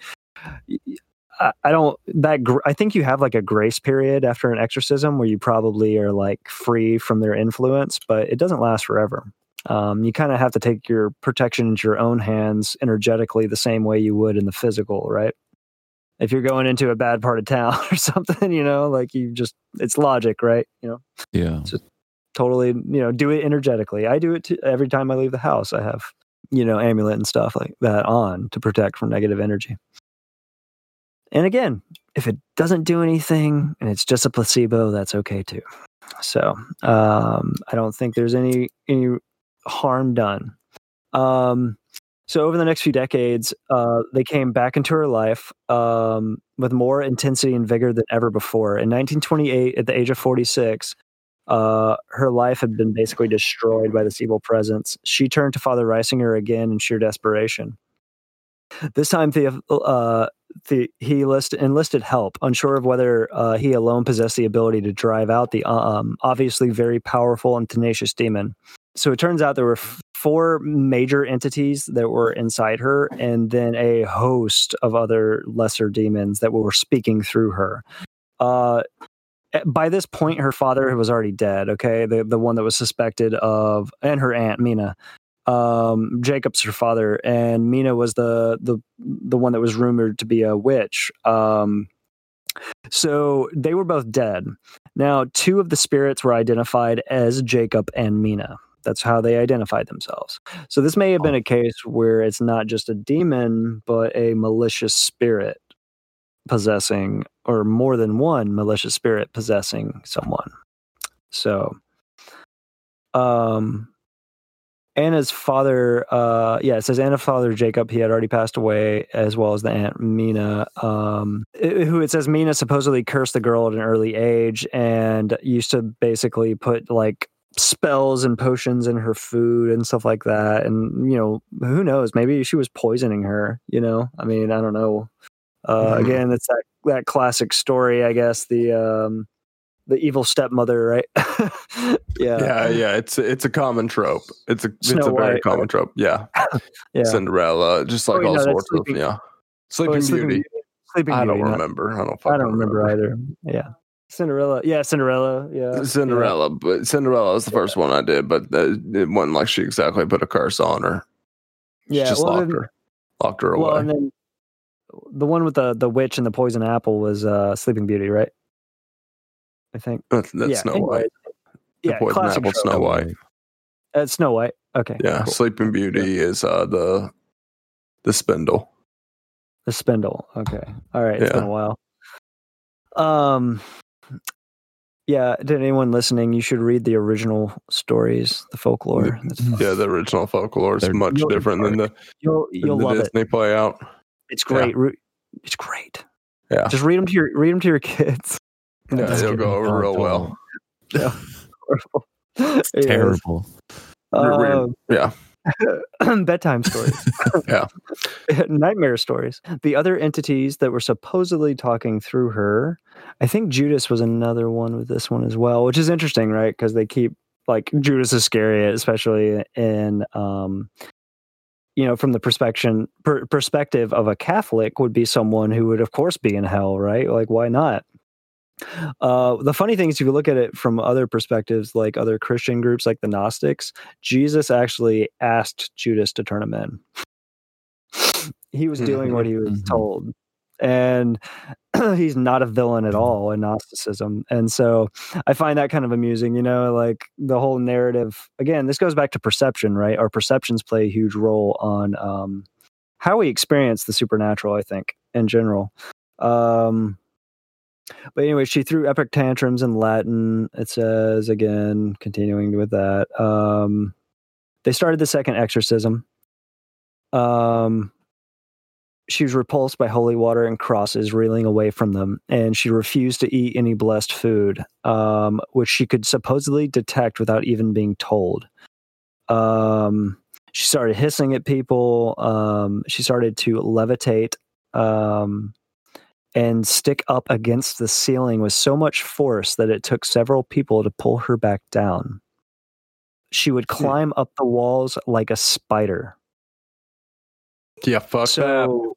I think you have like a grace period after an exorcism where you probably are like free from their influence, but it doesn't last forever. You kind of have to take your protection into your own hands energetically the same way you would in the physical, right? If you're going into a bad part of town or something, like it's logic, right? Yeah. Just totally, do it energetically. I do it every time I leave the house. I have, amulet and stuff like that on to protect from negative energy. And again, if it doesn't do anything and it's just a placebo, that's okay too. So I don't think there's any harm done. So over the next few decades, they came back into her life with more intensity and vigor than ever before. In 1928, at the age of 46, her life had been basically destroyed by this evil presence. She turned to Father Reisinger again in sheer desperation. This time, he enlisted help, unsure of whether he alone possessed the ability to drive out the obviously very powerful and tenacious demon. So it turns out there were 4 major entities that were inside her, and then a host of other lesser demons that were speaking through her. By this point, her father was already dead. Okay, the one that was suspected of, and her aunt Mina. Jacob's her father, and Mina was the one that was rumored to be a witch. So they were both dead. Now, 2 of the spirits were identified as Jacob and Mina. That's how they identified themselves. So this may have been a case where it's not just a demon, but a malicious spirit possessing, or more than one malicious spirit possessing someone. So, Anna's father, it says Anna's father, Jacob, he had already passed away, as well as the aunt Mina, who it says Mina supposedly cursed the girl at an early age and used to basically put like spells and potions in her food and stuff like that. And, who knows, maybe she was poisoning her, I mean, I don't know. Again, it's that classic story, I guess, the evil stepmother, right? Yeah. It's a common trope. It's a very common trope. Yeah. Yeah. Cinderella, just like all sorts of Sleeping Beauty. I don't remember. I don't remember either. Yeah. Cinderella. Yeah, Cinderella. Yeah. Cinderella, but Cinderella was the first one I did, but it wasn't like she exactly put a curse on her. She just locked her away. Well, and then the one with the witch and the poison apple was Sleeping Beauty, right? I think that's Snow White. The poison apple, Snow White. Snow White. Okay. Yeah, cool. Sleeping Beauty is the spindle. The spindle. Okay. All right. It's been a while. Yeah. To anyone listening, you should read the original stories, the folklore. The original folklore is much different than the love Disney it. play out. It's great. Yeah. It's great. Yeah. Just read them to your kids. Yeah, it'll go over real well. Yeah. It's terrible. Yeah. Bedtime stories. Yeah. Nightmare stories. The other entities that were supposedly talking through her, I think Judas was another one with this one as well, which is interesting, right? Because they keep, like, Judas Iscariot, especially in, from the perspective of a Catholic, would be someone who would, of course, be in hell, right? Like, why not? The funny thing is, if you look at it from other perspectives, like other Christian groups like the Gnostics, Jesus actually asked Judas to turn him in. He was doing what he was told, and he's not a villain at all in Gnosticism. And so I find that kind of amusing, like the whole narrative. Again, this goes back to perception, right? Our perceptions play a huge role on how we experience the supernatural, I think, in general. But anyway, she threw epic tantrums in Latin. It says, again, continuing with that. They started the second exorcism. She was repulsed by holy water and crosses, reeling away from them, and she refused to eat any blessed food, which she could supposedly detect without even being told. She started hissing at people. She started to levitate and stick up against the ceiling with so much force that it took several people to pull her back down. She would climb up the walls like a spider. Yeah, fuck that.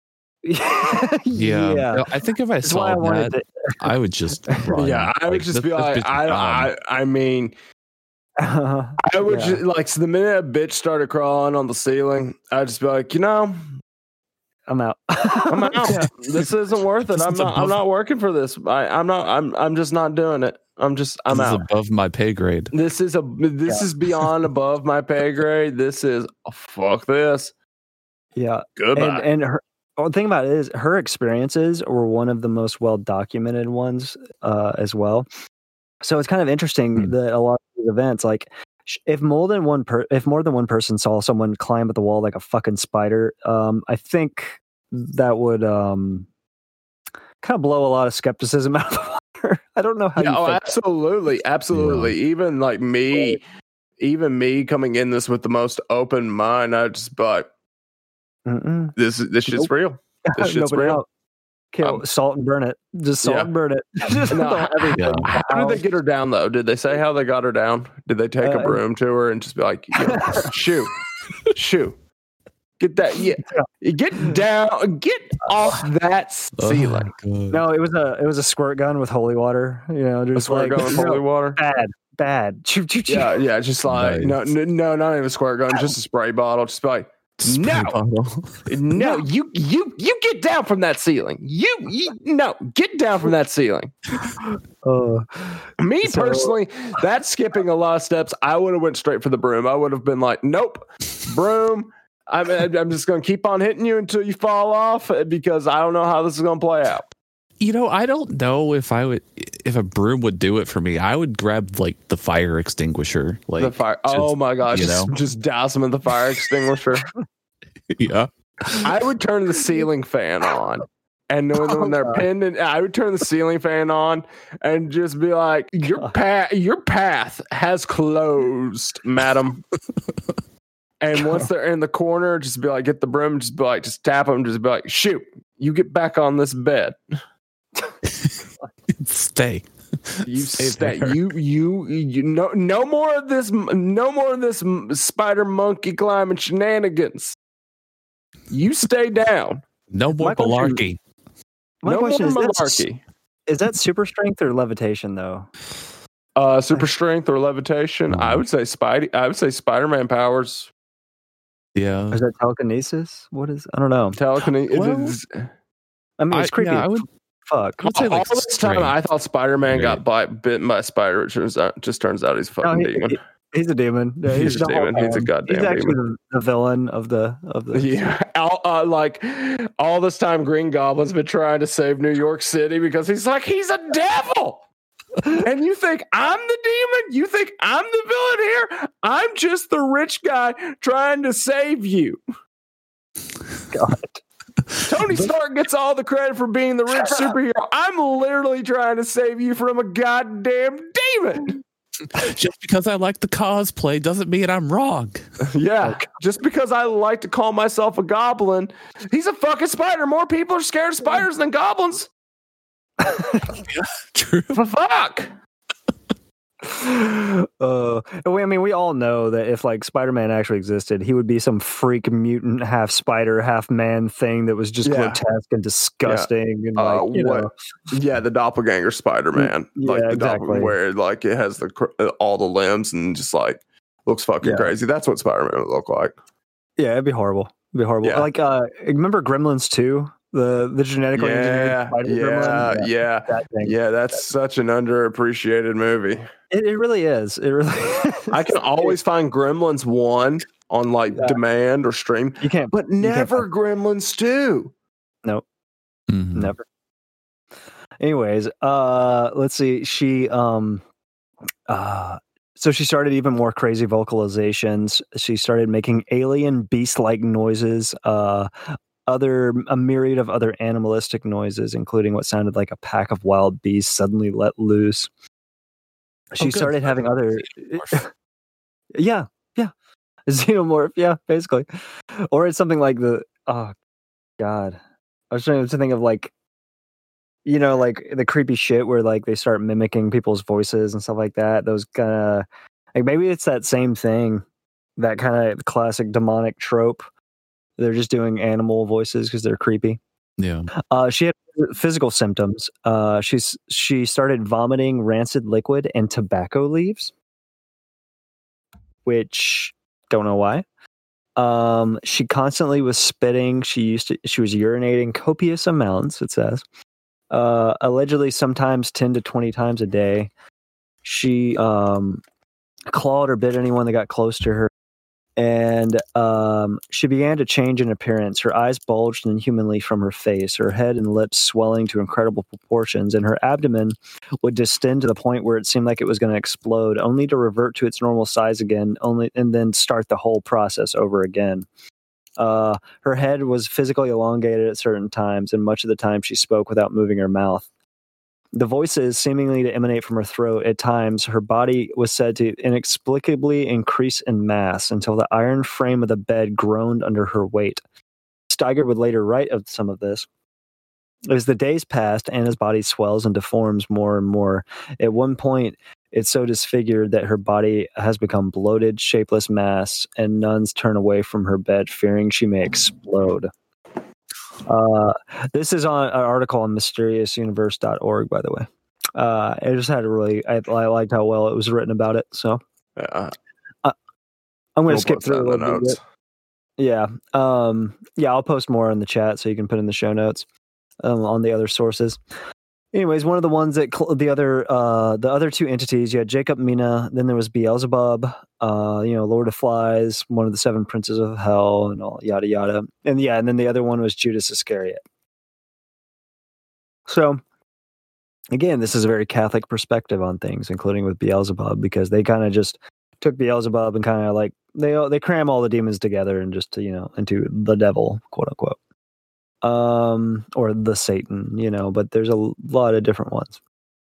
Yeah. I think if I saw that, I would just run. Yeah, I would just be like, I mean, I would just like, so the minute a bitch started crawling on the ceiling, I'd just be like, I'm out. I'm out. Yeah. This isn't worth it. I'm not working for this. I'm just not doing it. I'm out. Above my pay grade. This is beyond above my pay grade. This is fuck this. Yeah. Goodbye. And the thing about it is her experiences were one of the most well documented ones as well. So it's kind of interesting that a lot of these events, like if more than one person saw someone climb up the wall like a fucking spider, I think that would kind of blow a lot of skepticism out of the water. I don't know how. Yeah, absolutely. Yeah. Even like me, coming in this with the most open mind, I just but this shit's real. This shit's real. Salt and burn it. Just salt and burn it. Just everything. How did they get her down though? Did they say how they got her down? Did they take a broom to her and just be like, shoo, get that? Yeah, get down, get off that ceiling. No, it was a squirt gun with holy water. Just a squirt gun with holy water. Bad. Yeah, just like no, not even a squirt gun, just a spray bottle. Just be like. No, you get down from that ceiling. Get down from that ceiling. Me personally, that's skipping a lot of steps. I would have went straight for the broom. I would have been like, nope, broom. I'm just going to keep on hitting you until you fall off because I don't know how this is going to play out. I don't know if a broom would do it for me. I would grab like the fire extinguisher. Like the fire. Oh my God. Just douse them in the fire extinguisher. Yeah. I would turn the ceiling fan on. And when they're pinned in, I would turn the ceiling fan on and just be like, your path has closed, madam. And once they're in the corner, just be like, get the broom, just be like, just tap them, just be like, shoot, you get back on this bed. Stay. You stay. You no more of this spider monkey climbing shenanigans. You stay down. No more malarkey. My question is malarkey. Is that super strength or levitation though? Super strength or levitation? I would say Spider-Man powers. Yeah. Is that telekinesis? What is? I don't know. Telekinesis. I mean, it's creepy. Yeah, I would. Fuck. I'd say all this time, I thought Spider-Man got bitten by a spider. It turns out he's a fucking demon. He's a demon. Yeah, he's a demon. He's a goddamn demon. He's actually the villain of the. Yeah. All this time, Green Goblin's been trying to save New York City because he's a devil. And you think I'm the demon? You think I'm the villain here? I'm just the rich guy trying to save you. God. Tony Stark gets all the credit for being the rich superhero. I'm literally trying to save you from a goddamn demon. Just because I like the cosplay doesn't mean I'm wrong. Yeah, just because I like to call myself a goblin, he's a fucking spider. More people are scared of spiders than goblins. Yeah, true. Fuck. I mean, we all know that if like Spider-Man actually existed, he would be some freak mutant, half spider, half man thing that was just grotesque and disgusting. Yeah. And Yeah, the doppelganger Spider-Man, exactly. Where like it has all the limbs and just like looks fucking crazy. That's what Spider-Man would look like. Yeah, it'd be horrible. Yeah. Like, remember Gremlins 2? The genetically engineered spider gremlin? Yeah, that's such an underappreciated movie. It really is. It really. I can always find Gremlins 1 on like demand or stream. You can't, but never Gremlins 2. Nope, never. Anyways, let's see. She so she started even more crazy vocalizations. She started making alien beast-like noises. a myriad of other animalistic noises, including what sounded like a pack of wild beasts suddenly let loose. She started having other, yeah, xenomorph, yeah, basically, or it's something like oh god, I was trying to think of like, like the creepy shit where like they start mimicking people's voices and stuff like that. Those kind of like maybe it's that same thing, that kind of classic demonic trope. They're just doing animal voices because they're creepy. Yeah. She had physical symptoms. She started vomiting rancid liquid and tobacco leaves, which don't know why. She constantly was spitting. She was urinating copious amounts, it says. Allegedly sometimes 10 to 20 times a day. She clawed or bit anyone that got close to her. And she began to change in appearance. Her eyes bulged inhumanly from her face, her head and lips swelling to incredible proportions, and her abdomen would distend to the point where it seemed like it was going to explode, only to revert to its normal size again, and then start the whole process over again. Her head was physically elongated at certain times, and much of the time she spoke without moving her mouth. The voices seemingly to emanate from her throat. At times, her body was said to inexplicably increase in mass until the iron frame of the bed groaned under her weight. Steiger would later write of some of this. As the days passed, Anna's body swells and deforms more and more. At one point, it's so disfigured that her body has become bloated, shapeless mass, and nuns turn away from her bed, fearing she may explode. This is on an article on mysteriousuniverse.org, by the way. I just had I liked how well it was written about it. So I'm going to skip through a little bit. Yeah. I'll post more in the chat so you can put in the show notes on the other sources. Anyways, one of the ones that the other two entities, you had Jacob Mina, then there was Beelzebub, Lord of Flies, one of the seven princes of hell, and all yada yada, and then the other one was Judas Iscariot. So, again, this is a very Catholic perspective on things, including with Beelzebub, because they kind of just took Beelzebub and kind of like they cram all the demons together and just into the devil, quote unquote. Or the Satan, but there's a lot of different ones.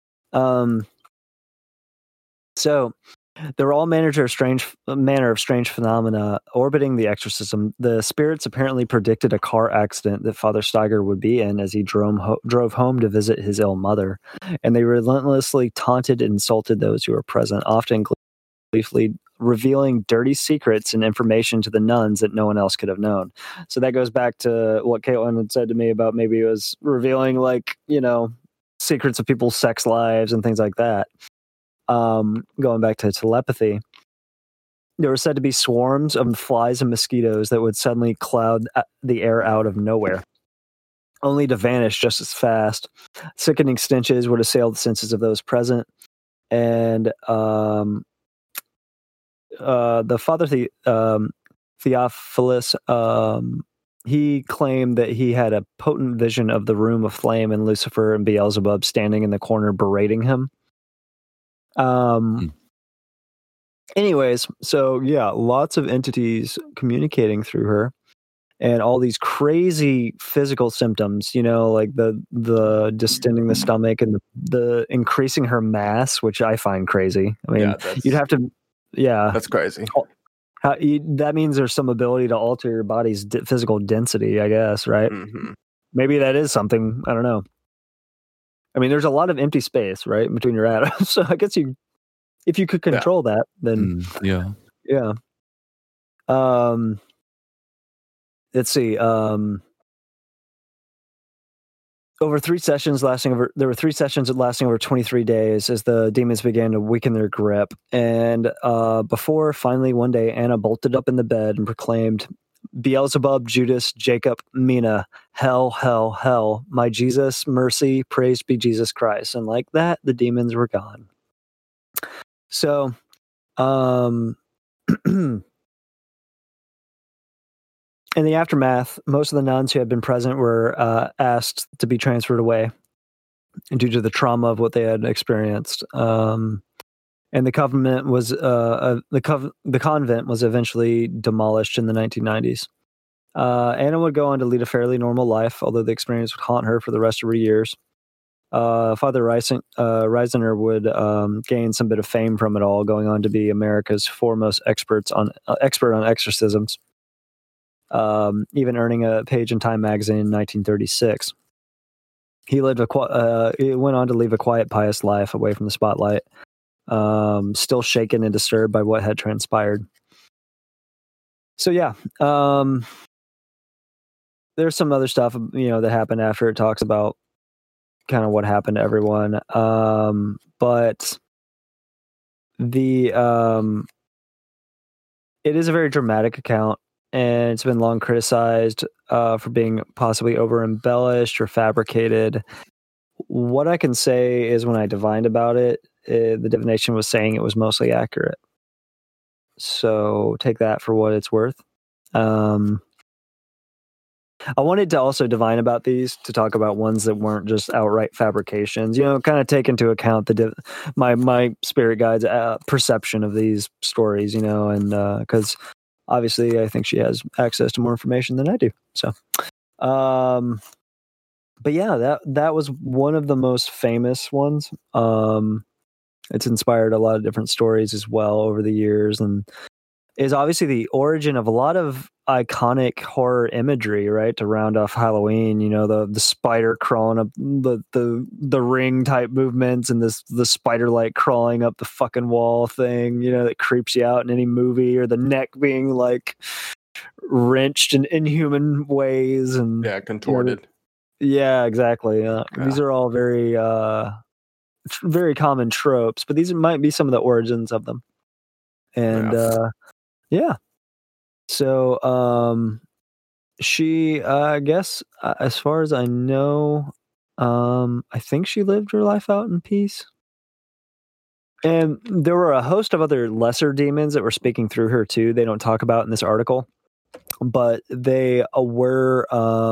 So there were all manner of strange phenomena orbiting the exorcism. The spirits apparently predicted a car accident that Father Steiger would be in as he drove home to visit his ill mother, and they relentlessly taunted and insulted those who were present, often gleefully revealing dirty secrets and information to the nuns that no one else could have known. So that goes back to what Caitlin had said to me about maybe it was revealing secrets of people's sex lives and things like that. Going back to telepathy, there were said to be swarms of flies and mosquitoes that would suddenly cloud the air out of nowhere, only to vanish just as fast. Sickening stenches would assail the senses of those present, and the Father Theophilus, he claimed that he had a potent vision of the room of flame and Lucifer and Beelzebub standing in the corner berating him. Anyways, so yeah, lots of entities communicating through her, and all these crazy physical symptoms, like the distending the stomach and the increasing her mass, which I find crazy. I mean, you'd have to. Yeah, that's crazy. That means there's some ability to alter your body's physical density, I guess, right? Mm-hmm. Maybe that is something. I don't know. I mean, there's a lot of empty space, right, between your atoms. So I guess if you could control that, then yeah. Let's see. There were 3 sessions lasting over 23 days as the demons began to weaken their grip. And before finally one day Anna bolted up in the bed and proclaimed, "Beelzebub, Judas, Jacob, Mina, hell, hell, hell, my Jesus, mercy, praised be Jesus Christ." And like that, the demons were gone. So, in the aftermath, most of the nuns who had been present were asked to be transferred away due to the trauma of what they had experienced. And the convent was eventually demolished in the 1990s. Anna would go on to lead a fairly normal life, although the experience would haunt her for the rest of her years. Father Reisinger would gain some bit of fame from it all, going on to be America's foremost expert on exorcisms, even earning a page in Time magazine in 1936. He went on to live a quiet, pious life away from the spotlight, still shaken and disturbed by what had transpired. So yeah, there's some other stuff that happened after. It talks about kind of what happened to everyone, but it is a very dramatic account, and it's been long criticized for being possibly over embellished or fabricated. What I can say is, when I divined about it, the divination was saying it was mostly accurate. So take that for what it's worth. I wanted to also divine about these to talk about ones that weren't just outright fabrications, kind of take into account my spirit guide's perception of these stories, and because obviously I think she has access to more information than I do. So, but yeah, that was one of the most famous ones. It's inspired a lot of different stories as well over the years, and is obviously the origin of a lot of iconic horror imagery, right? To round off Halloween, the spider crawling up the ring type movements, and the spider like crawling up the fucking wall thing, that creeps you out in any movie, or the neck being like wrenched in inhuman ways and contorted. Yeah, exactly. These are all very very common tropes, but these might be some of the origins of them. And yeah. So she I guess as far as I know, I think she lived her life out in peace. And there were a host of other lesser demons that were speaking through her too. They don't talk about in this article, but they were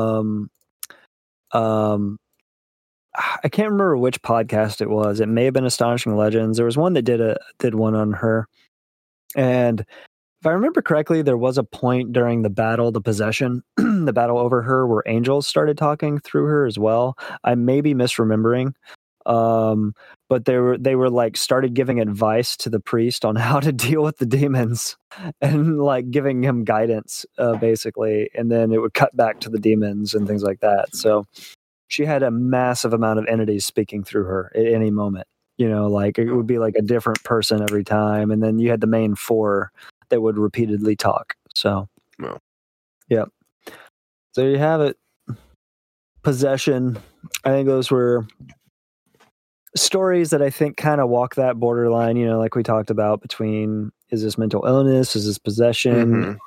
I can't remember which podcast it was. It may have been Astonishing Legends. There was one that did one on her. And if I remember correctly, there was a point during the battle, the possession, the battle over her, where angels started talking through her as well. I may be misremembering. But they were like started giving advice to the priest on how to deal with the demons, and like giving him guidance, basically. And then it would cut back to the demons and things like that. So she had a massive amount of entities speaking through her at any moment. Like it would be like a different person every time. And then you had the main four that would repeatedly talk. So, yeah. So you have it. Possession. I think those were stories that I think kind of walk that borderline, like we talked about, between, is this mental illness? Is this possession?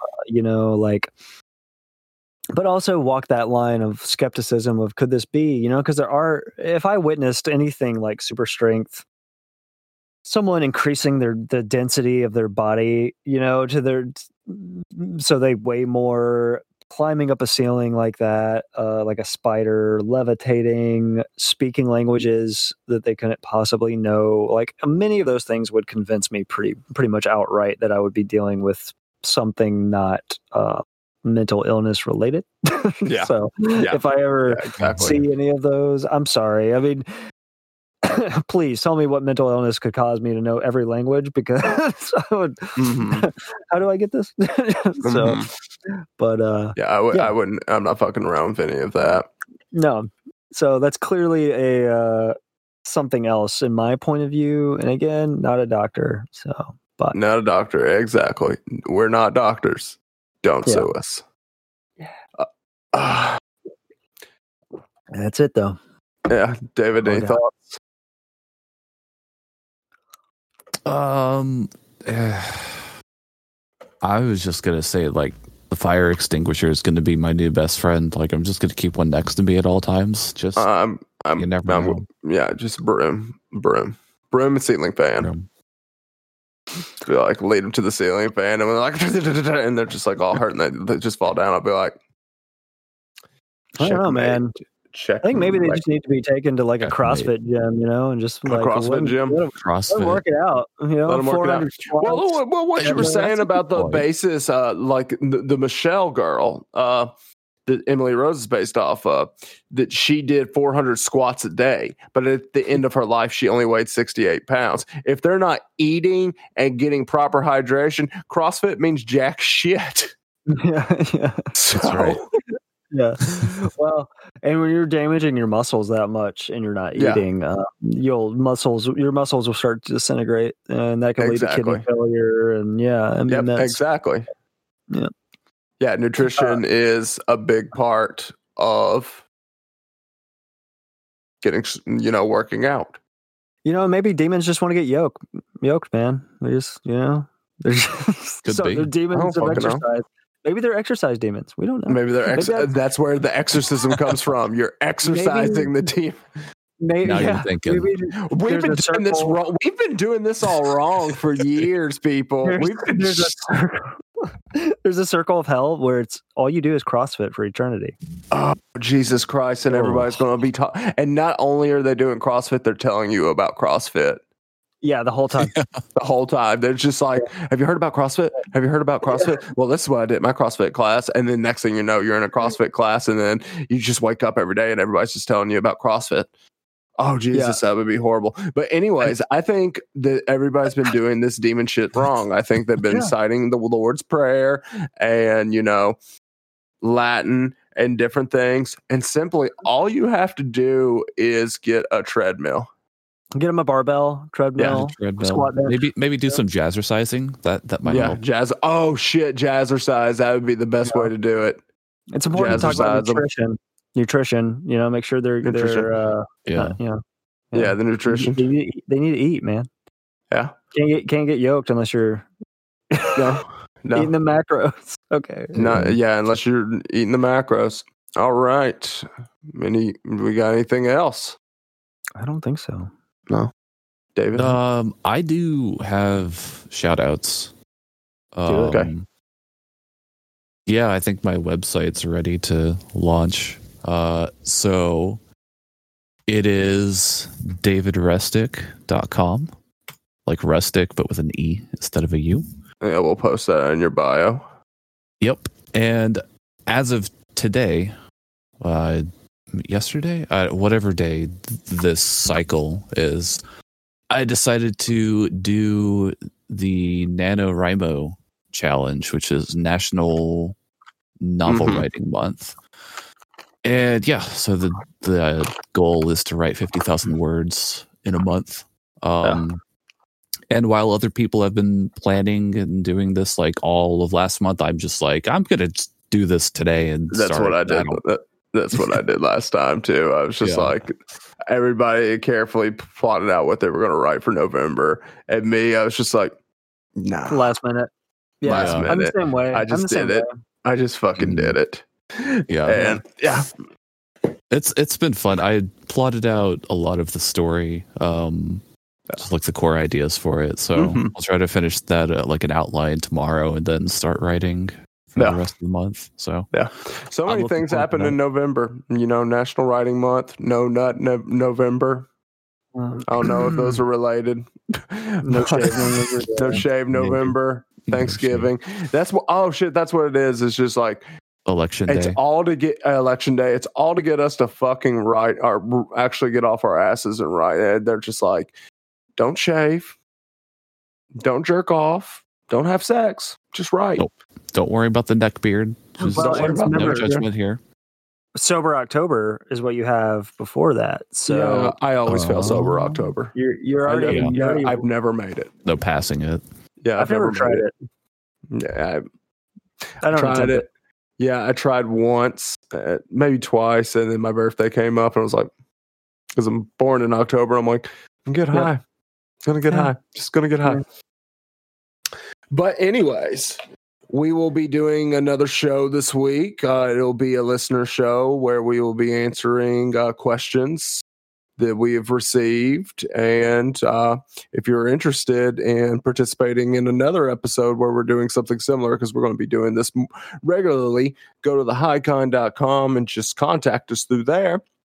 But also walk that line of skepticism of, could this be, because if I witnessed anything like super strength, someone increasing the density of their body, so they weigh more, climbing up a ceiling like that, like a spider, levitating, speaking languages that they couldn't possibly know, like many of those things would convince me pretty much outright that I would be dealing with something not mental illness related. Yeah. So if I ever see any of those, I'm sorry. I mean, please tell me what mental illness could cause me to know every language, because I would, how do I get this? So, but I wouldn't, I'm not fucking around with any of that. No. So that's clearly a something else in my point of view. And again, not a doctor. So, but not a doctor. Exactly. We're not doctors. Don't sue us. Yeah. That's it though. Yeah. David, any thoughts? I was just gonna say, like, the fire extinguisher is gonna be my new best friend. Like, I'm just gonna keep one next to me at all times. Just you never know. Yeah, just broom and ceiling fan. Be like, lead them to the ceiling fan, and we're like, and they're just like all hurt, and they just fall down. I'll be like, I don't know, man. check. I think maybe they just need to be taken to like a CrossFit gym, and just like CrossFit gym. Let them work it out. Let them work it out. Well, what you were saying about the basis, like the Michelle girl, that Emily Rose is based off of, that she did 400 squats a day, but at the end of her life, she only weighed 68 pounds. If they're not eating and getting proper hydration, CrossFit means jack shit. Yeah. So, That's right. Yeah. Well, and when you're damaging your muscles that much and you're not eating, your muscles will start to disintegrate, and that can lead to kidney failure. And exactly. Yeah, nutrition is a big part of getting, working out. Maybe demons just want to get yoked, man. They just, they're they're demons of exercise. Maybe they're exercise demons. We don't know. Maybe they're that's where the exorcism comes from. You're exercising the demon. Maybe now you're thinking we've been doing this wrong. We've been doing this all wrong for years, people. There's a circle of hell where it's all you do is CrossFit for eternity. Oh, Jesus Christ! And everybody's going to be taught. And not only are they doing CrossFit, they're telling you about CrossFit. Yeah, the whole time. The whole time. They're just like, have you heard about CrossFit? Have you heard about CrossFit? Well, this is what I did in my CrossFit class. And then next thing you know, you're in a CrossFit class, and then you just wake up every day and everybody's just telling you about CrossFit. Oh, Jesus, that would be horrible. But anyways, I think that everybody's been doing this demon shit wrong. I think they've been citing the Lord's Prayer and, Latin and different things. And simply all you have to do is get a treadmill. Get them a barbell, treadmill, squat bench. Maybe do some jazzercising. That might help. Jazz. Oh, shit, jazzercise. That would be the best way to do it. It's important to talk about nutrition, make sure they're the nutrition. They need to eat, man. Yeah. Can't get yoked unless you're no eating the macros. Okay. Unless you're eating the macros. All right. We got anything else? I don't think so. No. David? I do have shout outs. Okay. Yeah, I think my website's ready to launch. So it is davidrestick.com, like Restic, but with an E instead of a U. Yeah, we'll post that in your bio. Yep. And as of today, yesterday, whatever day this cycle is, I decided to do the NaNoWriMo challenge, which is National Novel Writing Month. And so the goal is to write 50,000 words in a month. And while other people have been planning and doing this like all of last month, I'm just like, I'm going to do this today. And that's what I did. That's what I did last time too. I was just like, everybody carefully plotted out what they were going to write for November. And me, I was just like, nah. Last minute. Yeah. Last minute. I'm the same way. I just did it. I just fucking did it. Yeah. And it's been fun. I plotted out a lot of the story, just like the core ideas for it. So I'll try to finish that like an outline tomorrow and then start writing for the rest of the month. So many things happen in November. National Writing Month, No Nut November. I don't know if those are related. No shave November. Thanksgiving. That's what. Oh shit! That's what it is. It's just like election day. It's all to get election day. It's all to get us to fucking write or actually get off our asses and write. And they're just like, don't shave, don't jerk off, don't have sex, just write. Nope. Don't worry about the neck beard. No judgment here. Sober October is what you have before that. So I always fail Sober October. You're already. I've never made it. No passing it. Yeah, I've never tried it. Yeah, I don't tried it. Yeah, I tried once, maybe twice, and then my birthday came up, and I was like, because I'm born in October, I'm like, I'm get high. I'm gonna get high. Just gonna get high. But anyways, we will be doing another show this week. It'll be a listener show where we will be answering questions that we have received. And if you're interested in participating in another episode where we're doing something similar, because we're going to be doing this regularly, go to thehighcon.com and just contact us through there.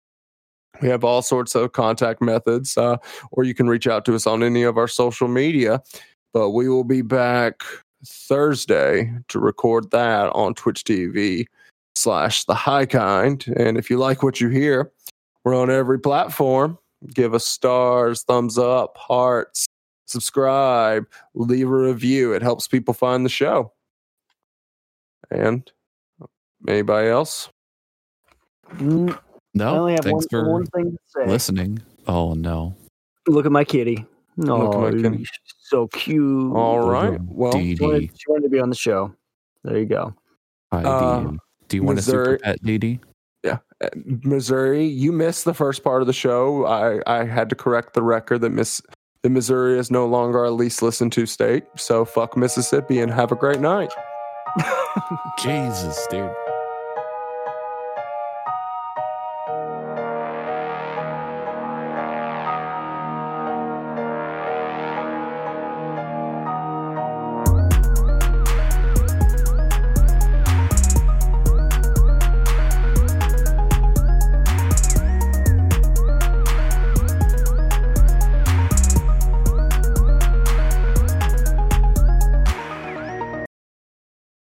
We have all sorts of contact methods, or you can reach out to us on any of our social media. But we will be back Thursday to record that on Twitch TV/The High Kind. And if you like what you hear, we're on every platform. Give us stars, thumbs up, hearts, subscribe, leave a review. It helps people find the show. And anybody else? No, I only have thanks for one thing to say. listening. Oh, no. Look at my kitty. Oh, kitty. she's so cute. All right. Well, Dee She wanted, Dee. she wanted to be on the show. There you go. Hi, Dee. Do you want a super Missouri- pet, Dee Dee? Yeah. Missouri, you missed the first part of the show. I had to correct the record that Missouri is no longer our least listened to state. So fuck Mississippi and have a great night. Jesus, dude.